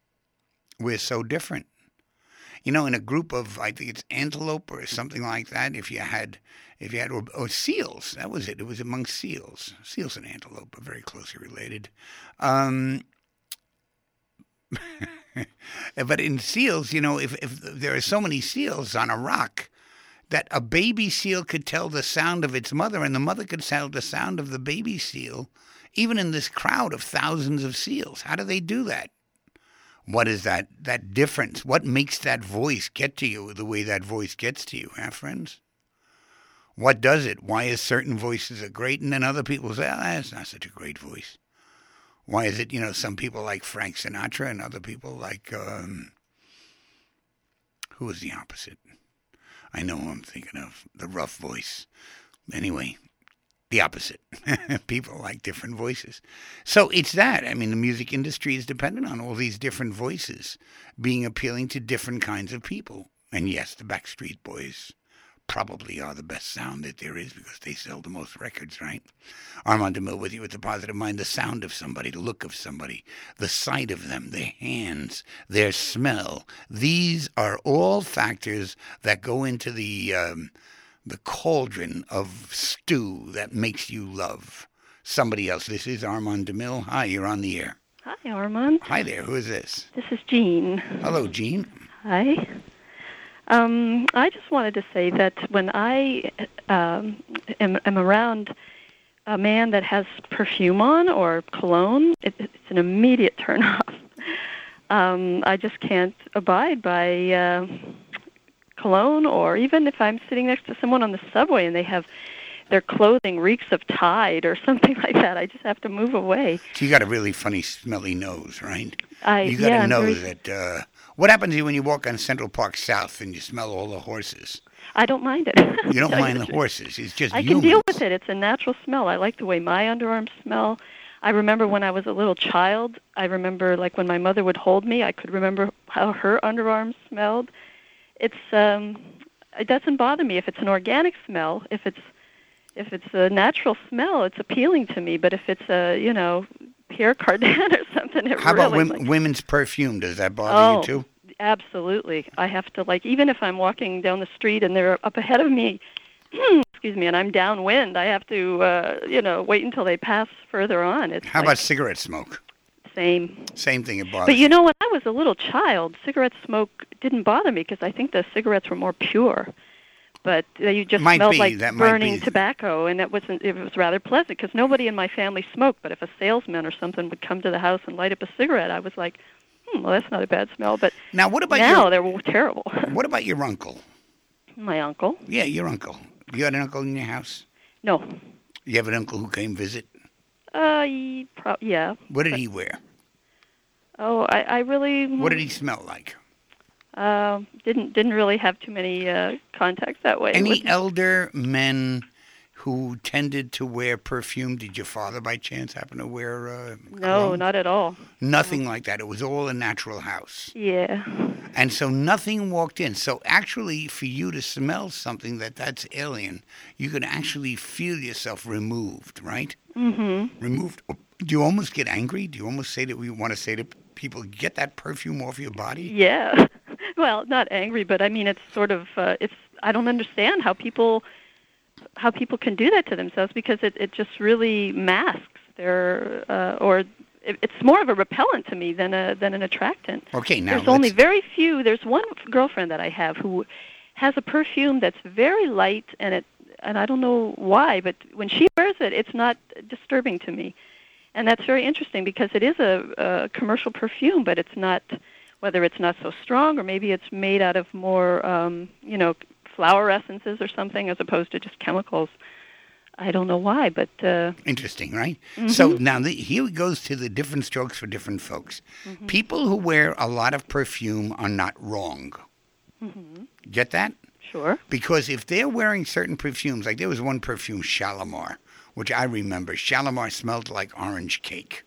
Speaker 3: We're so different. You know, in a group of, I think it's antelope or something like that, if you had, if you had, or, or seals, that was it. It was among seals. Seals and antelope are very closely related. Um, but in seals, you know, if, if there are so many seals on a rock, that a baby seal could tell the sound of its mother, and the mother could tell the sound of the baby seal, even in this crowd of thousands of seals. How do they do that? What is that, that difference? What makes that voice get to you the way that voice gets to you, huh, friends? What does it? Why is certain voices are great and then other people say, oh, that's not such a great voice? Why is it, you know, some people like Frank Sinatra and other people like, um, who is the opposite? I know who I'm thinking of, the rough voice. Anyway, the opposite. People like different voices. So it's that. I mean, the music industry is dependent on all these different voices being appealing to different kinds of people. And yes, the Backstreet Boys probably are the best sound that there is because they sell the most records, right? Armand DeMille with you with the positive mind. The sound of somebody, the look of somebody, the sight of them, their hands, their smell. These are all factors that go into the um, the cauldron of stew that makes you love somebody else. This is Armand DeMille. Hi, you're on the air.
Speaker 6: Hi, Armand.
Speaker 3: Hi there. Who is this?
Speaker 6: This is Jean.
Speaker 3: Hello, Jean.
Speaker 6: Hi. Um, I just wanted to say that when I um, am, am around a man that has perfume on or cologne, it, it's an immediate turn-off. Um, I just can't abide by uh, cologne, or even if I'm sitting next to someone on the subway and they have their clothing reeks of Tide or something like that, I just have to move away.
Speaker 3: So you got a really funny, smelly nose, right?
Speaker 6: I,
Speaker 3: you got to
Speaker 6: yeah,
Speaker 3: know
Speaker 6: very...
Speaker 3: that... Uh, what happens to you when you walk on Central Park South and you smell all the horses?
Speaker 6: I don't mind it.
Speaker 3: You don't mind the horses. It's just
Speaker 6: I
Speaker 3: humans.
Speaker 6: can deal with it. It's a natural smell. I like the way my underarms smell. I remember when I was a little child, I remember like when my mother would hold me, I could remember how her underarms smelled. It's um it doesn't bother me if it's an organic smell. If it's if it's a natural smell, it's appealing to me, but if it's a, you know, Pierre Cardin or something, it
Speaker 3: How
Speaker 6: really
Speaker 3: about women,
Speaker 6: like,
Speaker 3: women's perfume? Does that bother
Speaker 6: oh,
Speaker 3: you too?
Speaker 6: Absolutely. I have to, like, even if I'm walking down the street and they're up ahead of me, excuse me, and I'm downwind, I have to, uh, you know, wait until they pass further on. It's
Speaker 3: How
Speaker 6: like,
Speaker 3: about cigarette smoke?
Speaker 6: Same.
Speaker 3: Same thing, it bothers
Speaker 6: But you know, when I was a little child, cigarette smoke didn't bother me because I think the cigarettes were more pure. But uh, you just
Speaker 3: Might
Speaker 6: smelled
Speaker 3: be.
Speaker 6: like
Speaker 3: That might
Speaker 6: burning
Speaker 3: be.
Speaker 6: tobacco, and it wasn't. It was rather pleasant because nobody in my family smoked. But if a salesman or something would come to the house and light up a cigarette, I was like, hmm, well, that's not a bad smell. But
Speaker 3: Now, what about
Speaker 6: now
Speaker 3: your,
Speaker 6: they were terrible.
Speaker 3: what about your uncle?
Speaker 6: My uncle?
Speaker 3: Yeah, your uncle. You had an uncle in your house?
Speaker 6: No.
Speaker 3: You have an uncle who came visit?
Speaker 6: Uh, ye- pro- yeah.
Speaker 3: What did
Speaker 6: But-
Speaker 3: he wear?
Speaker 6: Oh, I, I really.
Speaker 3: What did he smell like?
Speaker 6: Uh, didn't didn't really have too many uh, contacts that way.
Speaker 3: Any
Speaker 6: with-
Speaker 3: elder men who tended to wear perfume? Did your father, by chance, happen to wear uh,
Speaker 6: No,
Speaker 3: cologne?
Speaker 6: not at all.
Speaker 3: Nothing like that. It was all a natural house.
Speaker 6: Yeah.
Speaker 3: And so nothing walked in. So actually, for you to smell something that that's alien, you can actually feel yourself removed, right?
Speaker 6: Mm-hmm.
Speaker 3: Removed. Do you almost get angry? Do you almost say that we want to say to people, get that perfume off your body?
Speaker 6: Yeah. Well, not angry, but I mean, it's sort of, uh, it's, I don't understand how people, how people can do that to themselves because it, it just really masks their, uh, or it, it's more of a repellent to me than a, than an attractant.
Speaker 3: Okay, now
Speaker 6: There's only
Speaker 3: let's-
Speaker 6: very few, there's one girlfriend that I have who has a perfume that's very light and it, and I don't know why, but when she wears it, it's not disturbing to me. And that's very interesting because it is a, a commercial perfume, but it's not, whether it's not so strong or maybe it's made out of more, um, you know, flower essences or something as opposed to just chemicals. I don't know why, but... Uh,
Speaker 3: Interesting, right?
Speaker 6: Mm-hmm.
Speaker 3: So now the, here it goes to the different strokes for different folks.
Speaker 6: Mm-hmm.
Speaker 3: People who wear a lot of perfume are not wrong.
Speaker 6: Mm-hmm.
Speaker 3: Get that?
Speaker 6: Sure.
Speaker 3: Because if they're wearing certain perfumes, like there was one perfume, Shalimar, which I remember. Shalimar smelled like orange cake.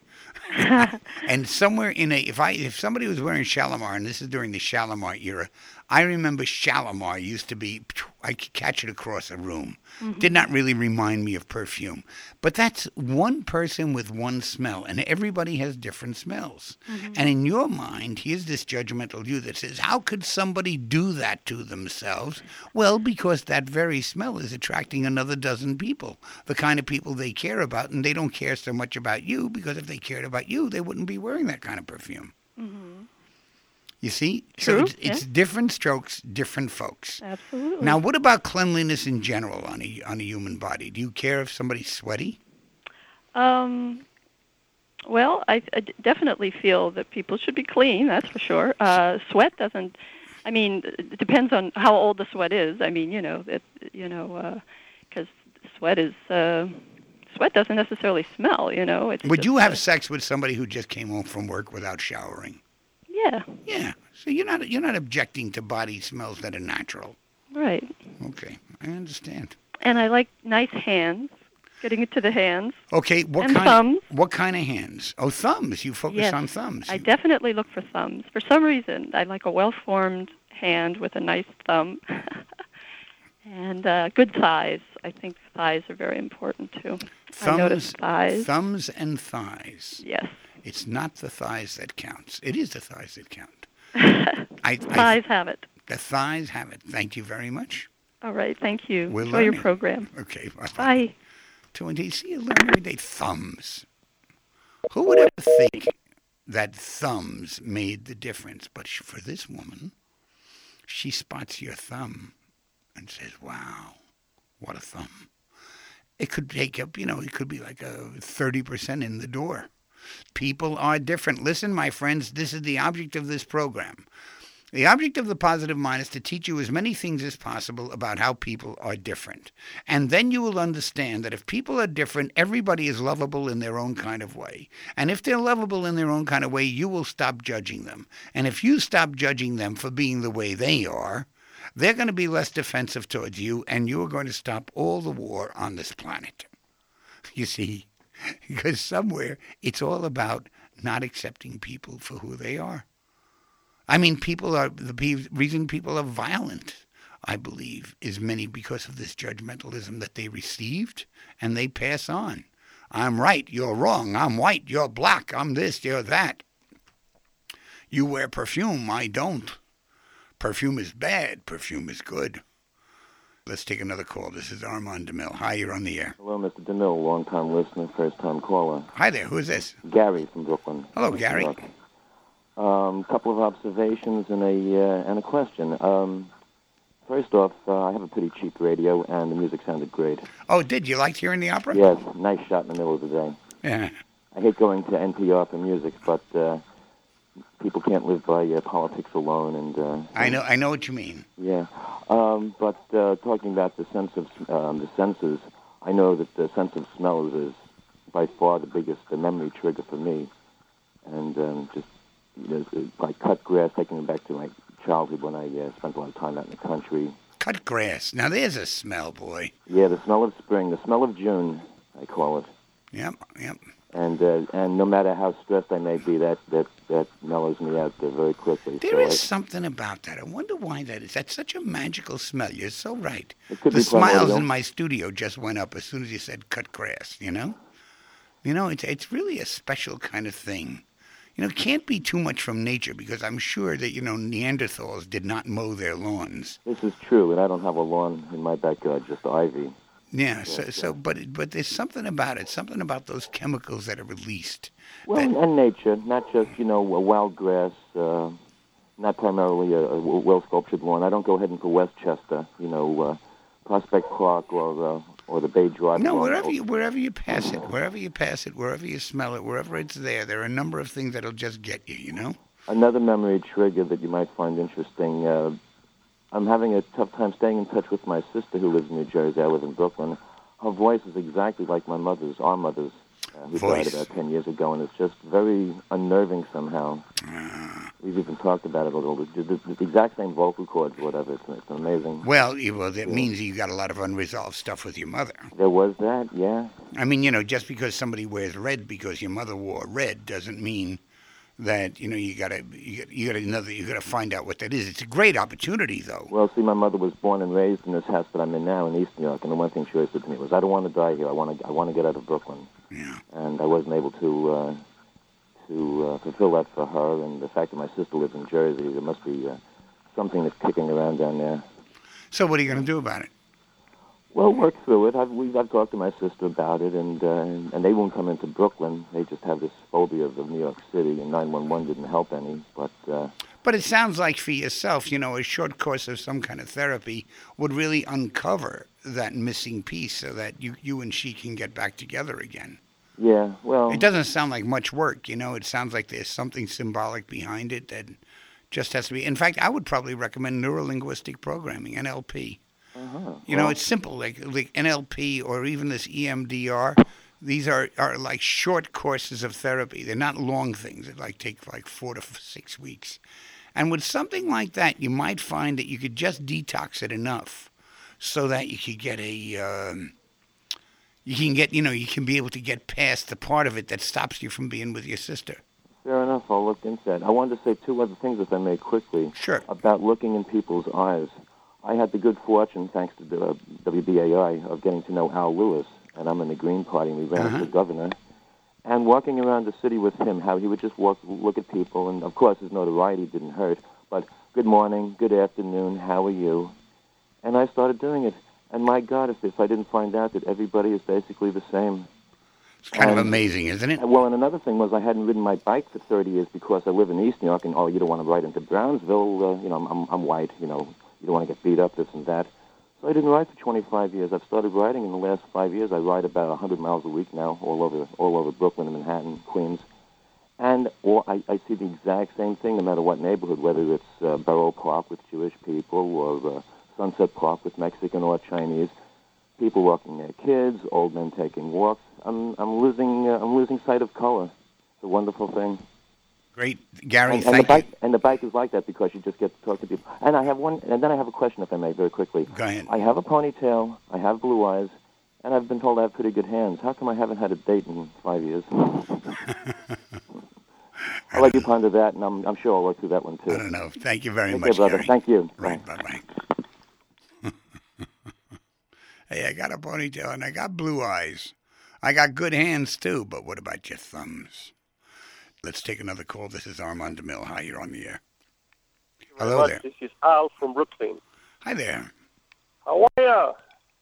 Speaker 3: And somewhere in a, if I, if somebody was wearing Shalimar, and this is during the Shalimar era, I remember Shalimar used to be, I could catch it across a room. Mm-hmm. Did not really remind me of perfume. But that's one person with one smell, and everybody has different smells. Mm-hmm. And in your mind, here's this judgmental you that says, how could somebody do that to themselves? Well, because that very smell is attracting another dozen people, the kind of people they care about, and they don't care so much about you, because if they cared about you, they wouldn't be wearing that kind of perfume.
Speaker 6: Mm-hmm.
Speaker 3: You see?
Speaker 6: True,
Speaker 3: So it's, it's
Speaker 6: yeah.
Speaker 3: different strokes, different folks.
Speaker 6: Absolutely.
Speaker 3: Now, what about cleanliness in general on a, on a human body? Do you care if somebody's sweaty?
Speaker 6: Um, Well, I, I d- definitely feel that people should be clean, that's for sure. Uh, sweat doesn't, I mean, it depends on how old the sweat is. I mean, you know, it, you know, because sweat is, uh, sweat doesn't necessarily smell, you know. It's
Speaker 3: Would
Speaker 6: just,
Speaker 3: you have
Speaker 6: uh,
Speaker 3: sex with somebody who just came home from work without showering?
Speaker 6: Yeah,
Speaker 3: Yeah. So you're not you're not objecting to body smells that are natural.
Speaker 6: right.
Speaker 3: Okay, I understand.
Speaker 6: And I like nice hands, getting it to the hands.
Speaker 3: Okay, what
Speaker 6: And
Speaker 3: kind?
Speaker 6: thumbs.
Speaker 3: What kind of hands? Oh, thumbs. You focus
Speaker 6: Yes,
Speaker 3: on thumbs.
Speaker 6: I
Speaker 3: You-
Speaker 6: definitely look for thumbs. For some reason, I like a well-formed hand with a nice thumb. And uh, good thighs. I think thighs are very important, too. I notice
Speaker 3: thumbs,
Speaker 6: thighs.
Speaker 3: thumbs and thighs.
Speaker 6: Yes.
Speaker 3: It's not the thighs that counts. It is the thighs that count. I, I,
Speaker 6: Thighs have it.
Speaker 3: the thighs have it. Thank you very much.
Speaker 6: All right, thank you.
Speaker 3: We're
Speaker 6: Enjoy your
Speaker 3: learning.
Speaker 6: program.
Speaker 3: Okay, bye.
Speaker 6: Bye.
Speaker 3: To indeed see you learn every day. Thumbs. Who would ever think that thumbs made the difference? But sh- for this woman, she spots your thumb and says, "Wow, what a thumb!" It could take up, you know, it could be like a thirty percent in the door. People are different. Listen, my friends, this is the object of this program. The object of the Positive Mind is to teach you as many things as possible about how people are different. And then you will understand that if people are different, everybody is lovable in their own kind of way. And if they're lovable in their own kind of way, you will stop judging them. And if you stop judging them for being the way they are, they're going to be less defensive towards you, and you are going to stop all the war on this planet. You see, because somewhere it's all about not accepting people for who they are. I mean, people are, the pe- reason people are violent, I believe, is many because of this judgmentalism that they received and they pass on. I'm right, you're wrong. I'm white, you're black. I'm this, you're that. You wear perfume, I don't. Perfume is bad, perfume is good. Let's take another call. This is Armand DeMille. Hi, you're on the air.
Speaker 7: Hello, Mister DeMille, long-time listener, first-time caller.
Speaker 3: Hi there, who is this?
Speaker 7: Gary from Brooklyn.
Speaker 3: Hello,
Speaker 7: New
Speaker 3: Gary.
Speaker 7: York. Um, couple of observations and a uh, and a question. Um, first off, uh, I have a pretty cheap radio, and the music sounded great.
Speaker 3: Oh, did you like hearing the opera?
Speaker 7: Yes, nice shot in the middle of the day.
Speaker 3: Yeah.
Speaker 7: I hate going to N P R for music, but uh, people can't live by uh, politics alone. And uh,
Speaker 3: I know, I know what you mean.
Speaker 7: Yeah, um, but uh, talking about the sense of um, the senses, I know that the sense of smells is by far the biggest the memory trigger for me, and um, just you know, like cut grass, taking me back to my childhood when I uh, spent a lot of time out in the country.
Speaker 3: Cut grass. Now there's a smell, boy.
Speaker 7: Yeah, the smell of spring, the smell of June, I call it.
Speaker 3: Yep, yep.
Speaker 7: And uh, and no matter how stressed I may be, that that, that mellows me out there very quickly.
Speaker 3: There
Speaker 7: so
Speaker 3: is
Speaker 7: I,
Speaker 3: something about that. I wonder why that is. That's such a magical smell. You're so right.
Speaker 7: It could
Speaker 3: The
Speaker 7: be
Speaker 3: smiles
Speaker 7: primordial.
Speaker 3: in my studio just went up as soon as you said cut grass, you know? You know, it's it's really a special kind of thing. You know, it can't be too much from nature because I'm sure that, you know, Neanderthals did not mow their lawns.
Speaker 7: This is true, and I don't have a lawn in my backyard, just ivy.
Speaker 3: Yeah, so, so but but there's something about it, something about those chemicals that are released.
Speaker 7: Well,
Speaker 3: that-
Speaker 7: and nature, not just, you know, a wild grass, uh, not primarily a, a well-sculptured lawn. I don't go heading for Westchester, you know, uh, Prospect Park or uh, or the Bay Drive.
Speaker 3: No,
Speaker 7: lawn.
Speaker 3: wherever you wherever you pass it, wherever you pass it, wherever you smell it, wherever it's there, there are a number of things that'll just get you, you know?
Speaker 7: Another memory trigger that you might find interesting, uh, I'm having a tough time staying in touch with my sister who lives in New Jersey. I live in Brooklyn. Her voice is exactly like my mother's, our mother's, uh, who
Speaker 3: Voice.
Speaker 7: died about ten years ago, and it's just very unnerving somehow.
Speaker 3: Uh,
Speaker 7: We've even talked about it a little bit. The, the, the exact same vocal cords, whatever. It's, it's amazing.
Speaker 3: well, you, well, that means you got a lot of unresolved stuff with your mother.
Speaker 7: There was that, yeah.
Speaker 3: I mean, you know, just because somebody wears red because your mother wore red doesn't mean that, you know, you gotta you gotta, you gotta another you gotta find out what that is. It's a great opportunity, though.
Speaker 7: Well, see, my mother was born and raised in this house that I'm in now in East New York, and the one thing she always said to me was, "I don't want to die here. I want to I want to get out of Brooklyn."
Speaker 3: Yeah.
Speaker 7: And I wasn't able to uh, to uh, fulfill that for her. And the fact that my sister lives in Jersey, there must be uh, something that's kicking around down there.
Speaker 3: So what are you gonna do about it?
Speaker 7: Well, work through it. I've we, I've talked to my sister about it, and uh, and they won't come into Brooklyn. They just have this phobia of, of New York City, and nine one one didn't help any. But uh,
Speaker 3: But it sounds like for yourself, you know, a short course of some kind of therapy would really uncover that missing piece so that you, you and she can get back together again.
Speaker 7: Yeah, well...
Speaker 3: It doesn't sound like much work, you know. It sounds like there's something symbolic behind it that just has to be... In fact, I would probably recommend neurolinguistic programming, N L P.
Speaker 7: Uh-huh.
Speaker 3: You
Speaker 7: well,
Speaker 3: know, it's simple, like, like N L P or even this E M D R. These are, are like short courses of therapy. They're not long things. It like take like four to f- six weeks. And with something like that, you might find that you could just detox it enough so that you could get a, um, you can get, you know, you can be able to get past the part of it that stops you from being with your sister.
Speaker 7: Fair enough. I'll look into that. I wanted to say two other things, if I may, quickly.
Speaker 3: Sure.
Speaker 7: About looking in people's eyes. I had the good fortune, thanks to the W B A I, of getting to know Al Lewis, and I'm in the Green Party, and we ran
Speaker 3: Uh-huh.
Speaker 7: for governor. And walking around the city with him, how he would just walk, look at people, and of course his notoriety didn't hurt, but good morning, good afternoon, how are you? And I started doing it. And my God, if, if I didn't find out that everybody is basically the same.
Speaker 3: It's kind
Speaker 7: and,
Speaker 3: of amazing, isn't it?
Speaker 7: Well, and another thing was I hadn't ridden my bike for thirty years because I live in East New York, and, oh, you don't want to ride into Brownsville, uh, you know, I'm, I'm, I'm white, you know, you don't want to get beat up, this and that. So I didn't ride for twenty-five years. I've started riding in the last five years. I ride about one hundred miles a week now, all over all over Brooklyn and Manhattan, Queens. And or I, I see the exact same thing no matter what neighborhood, whether it's uh, Borough Park with Jewish people or uh, Sunset Park with Mexican or Chinese. People walking their kids, old men taking walks. I'm I'm losing uh, I'm losing sight of color. It's a wonderful thing.
Speaker 3: Great, Gary.
Speaker 7: And, and
Speaker 3: thank
Speaker 7: the bike
Speaker 3: you.
Speaker 7: and the bike is like that because you just get to talk to people. And I have one, and then I have a question, if I may, very quickly.
Speaker 3: Go ahead.
Speaker 7: I have a ponytail, I have blue eyes, and I've been told I have pretty good hands. How come I haven't had a date in five years? I'll let you ponder that, and I'm I'm sure I'll work through that one too.
Speaker 3: I don't know. Thank you very
Speaker 7: Take
Speaker 3: much,
Speaker 7: care, brother.
Speaker 3: Gary.
Speaker 7: Thank you.
Speaker 3: Right. Bye bye. Hey, I got a ponytail and I got blue eyes. I got good hands too, but what about your thumbs? Let's take another call. This is Armand DeMille. Hi, you're on the air. Hello
Speaker 8: much.
Speaker 3: there.
Speaker 8: This is Al from Brooklyn.
Speaker 3: Hi there.
Speaker 8: How are you?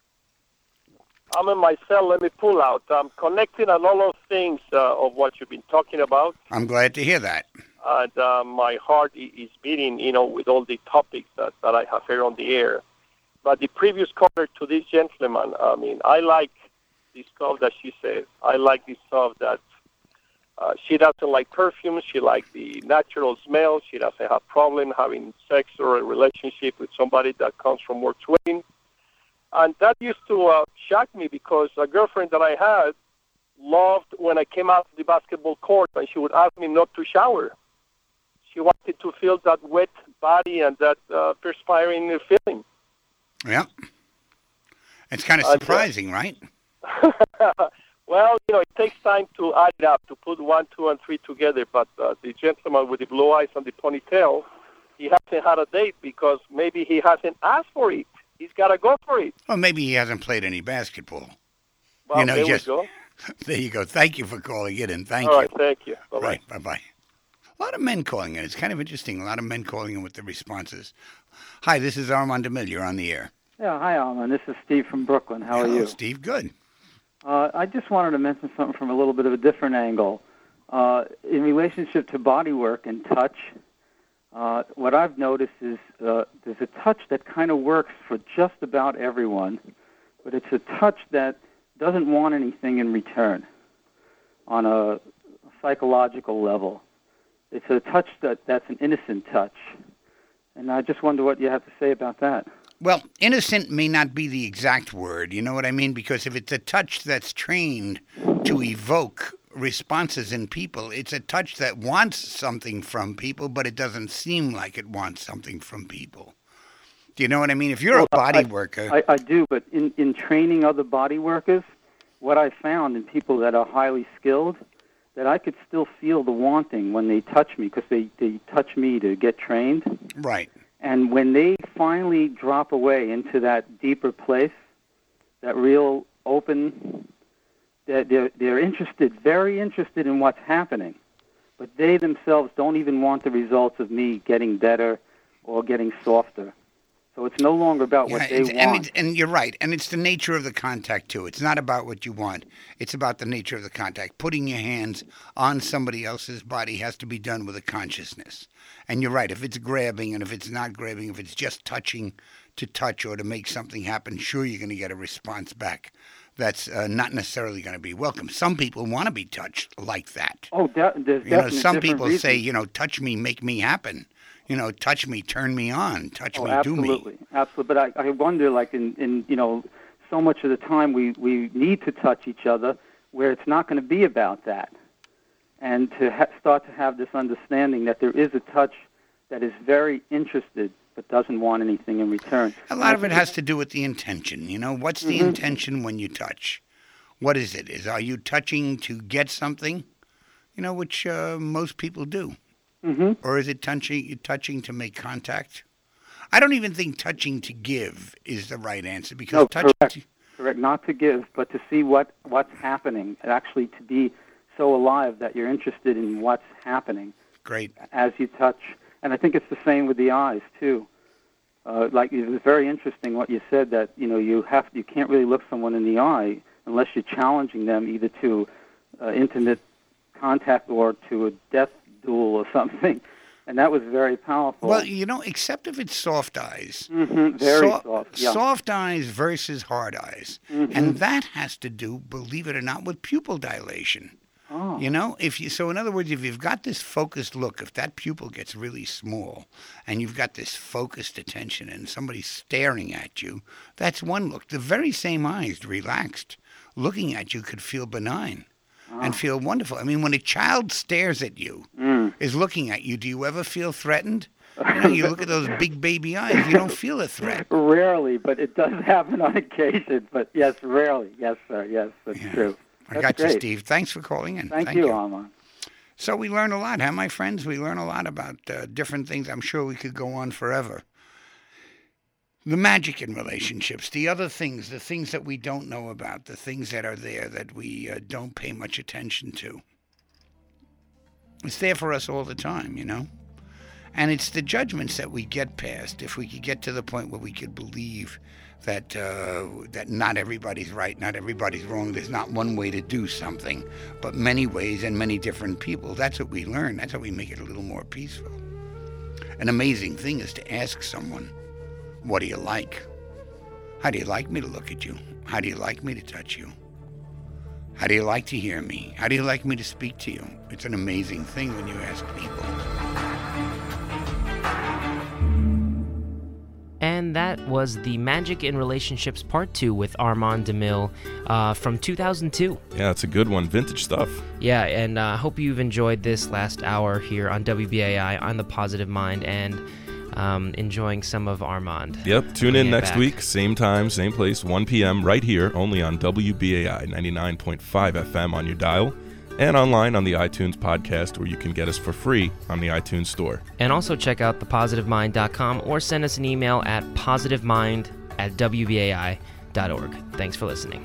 Speaker 8: I'm in my cell. Let me pull out. I'm connecting on all those things uh, of what you've been talking about.
Speaker 3: I'm glad to hear that.
Speaker 8: And uh, my heart is beating, you know, with all the topics that, that I have here on the air. But the previous caller to this gentleman, I mean, I like the stuff that she says. I like the stuff that uh, she doesn't like perfume. She likes the natural smell. She doesn't have problem having sex or a relationship with somebody that comes from Mark Twain. And that used to uh, shock me because a girlfriend that I had loved when I came out to the basketball court and she would ask me not to shower. She wanted to feel that wet body and that uh, perspiring feeling.
Speaker 3: Yeah. It's kind of surprising, right?
Speaker 8: Well, you know, it takes time to add it up, to put one, two, and three together. But uh, the gentleman with the blue eyes and the ponytail, he hasn't had a date because maybe he hasn't asked for it. He's got to go for it.
Speaker 3: Well, maybe he hasn't played any basketball.
Speaker 8: Well,
Speaker 3: you know,
Speaker 8: there
Speaker 3: just,
Speaker 8: we go.
Speaker 3: There you go. Thank you for calling in, and thank
Speaker 8: All
Speaker 3: you.
Speaker 8: right, thank you. Bye-bye.
Speaker 3: Right, bye-bye. A lot of men calling in. It's kind of interesting. A lot of men calling in with the responses. Hi, this is Armand DeMille. You're on the air.
Speaker 9: Yeah, hi, Armand. This is Steve from Brooklyn. How
Speaker 3: Hello,
Speaker 9: are you?
Speaker 3: Steve. Good.
Speaker 9: Uh, I just wanted to mention something from a little bit of a different angle. Uh, in relationship to body work and touch, uh, what I've noticed is uh, there's a touch that kind of works for just about everyone, but it's a touch that doesn't want anything in return on a psychological level. It's a touch that, that's an innocent touch. And I just wonder what you have to say about that.
Speaker 3: Well, innocent may not be the exact word, you know what I mean? Because if it's a touch that's trained to evoke responses in people, it's a touch that wants something from people, but it doesn't seem like it wants something from people. Do you know what I mean? If you're
Speaker 9: well,
Speaker 3: a body
Speaker 9: I,
Speaker 3: worker...
Speaker 9: I, I do, but in, in training other body workers, what I found in people that are highly skilled, that I could still feel the wanting when they touch me, because they, they touch me to get trained.
Speaker 3: Right.
Speaker 9: And when they finally drop away into that deeper place, that real open, that they're, they're interested, very interested in what's happening, but they themselves don't even want the results of me getting better or getting softer. So it's no longer about
Speaker 3: yeah,
Speaker 9: what they
Speaker 3: and,
Speaker 9: want.
Speaker 3: And, and you're right. And it's the nature of the contact, too. It's not about what you want. It's about the nature of the contact. Putting your hands on somebody else's body has to be done with a consciousness. And you're right. If it's grabbing and if it's not grabbing, if it's just touching to touch or to make something happen, sure, you're going to get a response back that's uh, not necessarily going to be welcome. Some people want to be touched like that.
Speaker 9: Oh, de- there's
Speaker 3: You know,
Speaker 9: definitely
Speaker 3: some
Speaker 9: different
Speaker 3: people
Speaker 9: reasons.
Speaker 3: say, you know, touch me, make me happen. You know, touch me, turn me on. Touch
Speaker 9: Oh,
Speaker 3: me,
Speaker 9: absolutely,
Speaker 3: do me.
Speaker 9: absolutely. But I, I wonder, like in, in, you know, so much of the time we, we need to touch each other where it's not going to be about that. And to ha- start to have this understanding that there is a touch that is very interested but doesn't want anything in return.
Speaker 3: A lot of it has to do with the intention. You know, what's the
Speaker 9: Mhm.
Speaker 3: intention when you touch? What is it? Is are you touching to get something? You know, which uh, most people do.
Speaker 9: Mm-hmm.
Speaker 3: Or is it touching touching to make contact? I don't even think touching to give is the right answer because
Speaker 9: No,
Speaker 3: touching.
Speaker 9: correct.
Speaker 3: To,
Speaker 9: Correct. Not to give, but to see what, what's happening, and actually to be so alive that you're interested in what's happening
Speaker 3: great.
Speaker 9: as you touch. And I think it's the same with the eyes too. Uh, like it was very interesting what you said that you know you have you can't really look someone in the eye unless you're challenging them either to uh, intimate contact or to a death duel or something. And that was very powerful.
Speaker 3: Well, you know, except if it's soft eyes.
Speaker 9: Mm-hmm. Very
Speaker 3: So-
Speaker 9: soft. Yeah.
Speaker 3: Soft eyes versus hard eyes.
Speaker 9: Mhm.
Speaker 3: And that has to do, believe it or not, with pupil dilation.
Speaker 9: Oh.
Speaker 3: You know, if you so in other words, if you've got this focused look, if that pupil gets really small and you've got this focused attention and somebody's staring at you, that's one look. The very same eyes relaxed, looking at you could feel benign and feel wonderful. I mean, when a child stares at you,
Speaker 9: Mm.
Speaker 3: is looking at you, do you ever feel threatened? You know, you look at those big baby eyes, you don't feel a threat.
Speaker 9: Rarely, but it does happen on occasion. But yes, rarely. Yes, sir. Yes, that's
Speaker 3: Yeah.
Speaker 9: true.
Speaker 3: I
Speaker 9: That's
Speaker 3: got
Speaker 9: great.
Speaker 3: you, Steve. Thanks for calling in.
Speaker 9: Thank, you, Armand.
Speaker 3: So we learn a lot, huh, my friends? We learn a lot about uh, different things. I'm sure we could go on forever. The magic in relationships, the other things, the things that we don't know about, the things that are there that we uh, don't pay much attention to. It's there for us all the time, you know? And it's the judgments that we get past. If we could get to the point where we could believe that uh, that not everybody's right, not everybody's wrong, there's not one way to do something, but many ways and many different people. That's what we learn. That's how we make it a little more peaceful. An amazing thing is to ask someone, what do you like? How do you like me to look at you? How do you like me to touch you? How do you like to hear me? How do you like me to speak to you? It's an amazing thing when you ask people.
Speaker 2: And that was the Magic in Relationships Part two with Armand DeMille uh, from two thousand two.
Speaker 1: Yeah, it's a good one. Vintage stuff.
Speaker 2: Yeah, and I uh, hope you've enjoyed this last hour here on W B A I on The Positive Mind and um, enjoying some of Armand.
Speaker 1: Yep, tune
Speaker 2: Bring
Speaker 1: in
Speaker 2: it
Speaker 1: next
Speaker 2: back.
Speaker 1: week, same time, same place, one p.m. right here, only on W B A I ninety-nine point five F M on your dial, and online on the iTunes podcast, where you can get us for free on the iTunes store.
Speaker 2: And also check out the positive mind dot com or send us an email at positivemind at w b a i dot org. Thanks for listening.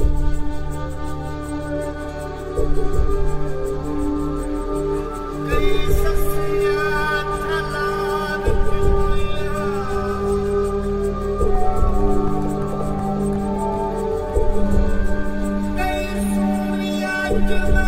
Speaker 10: Do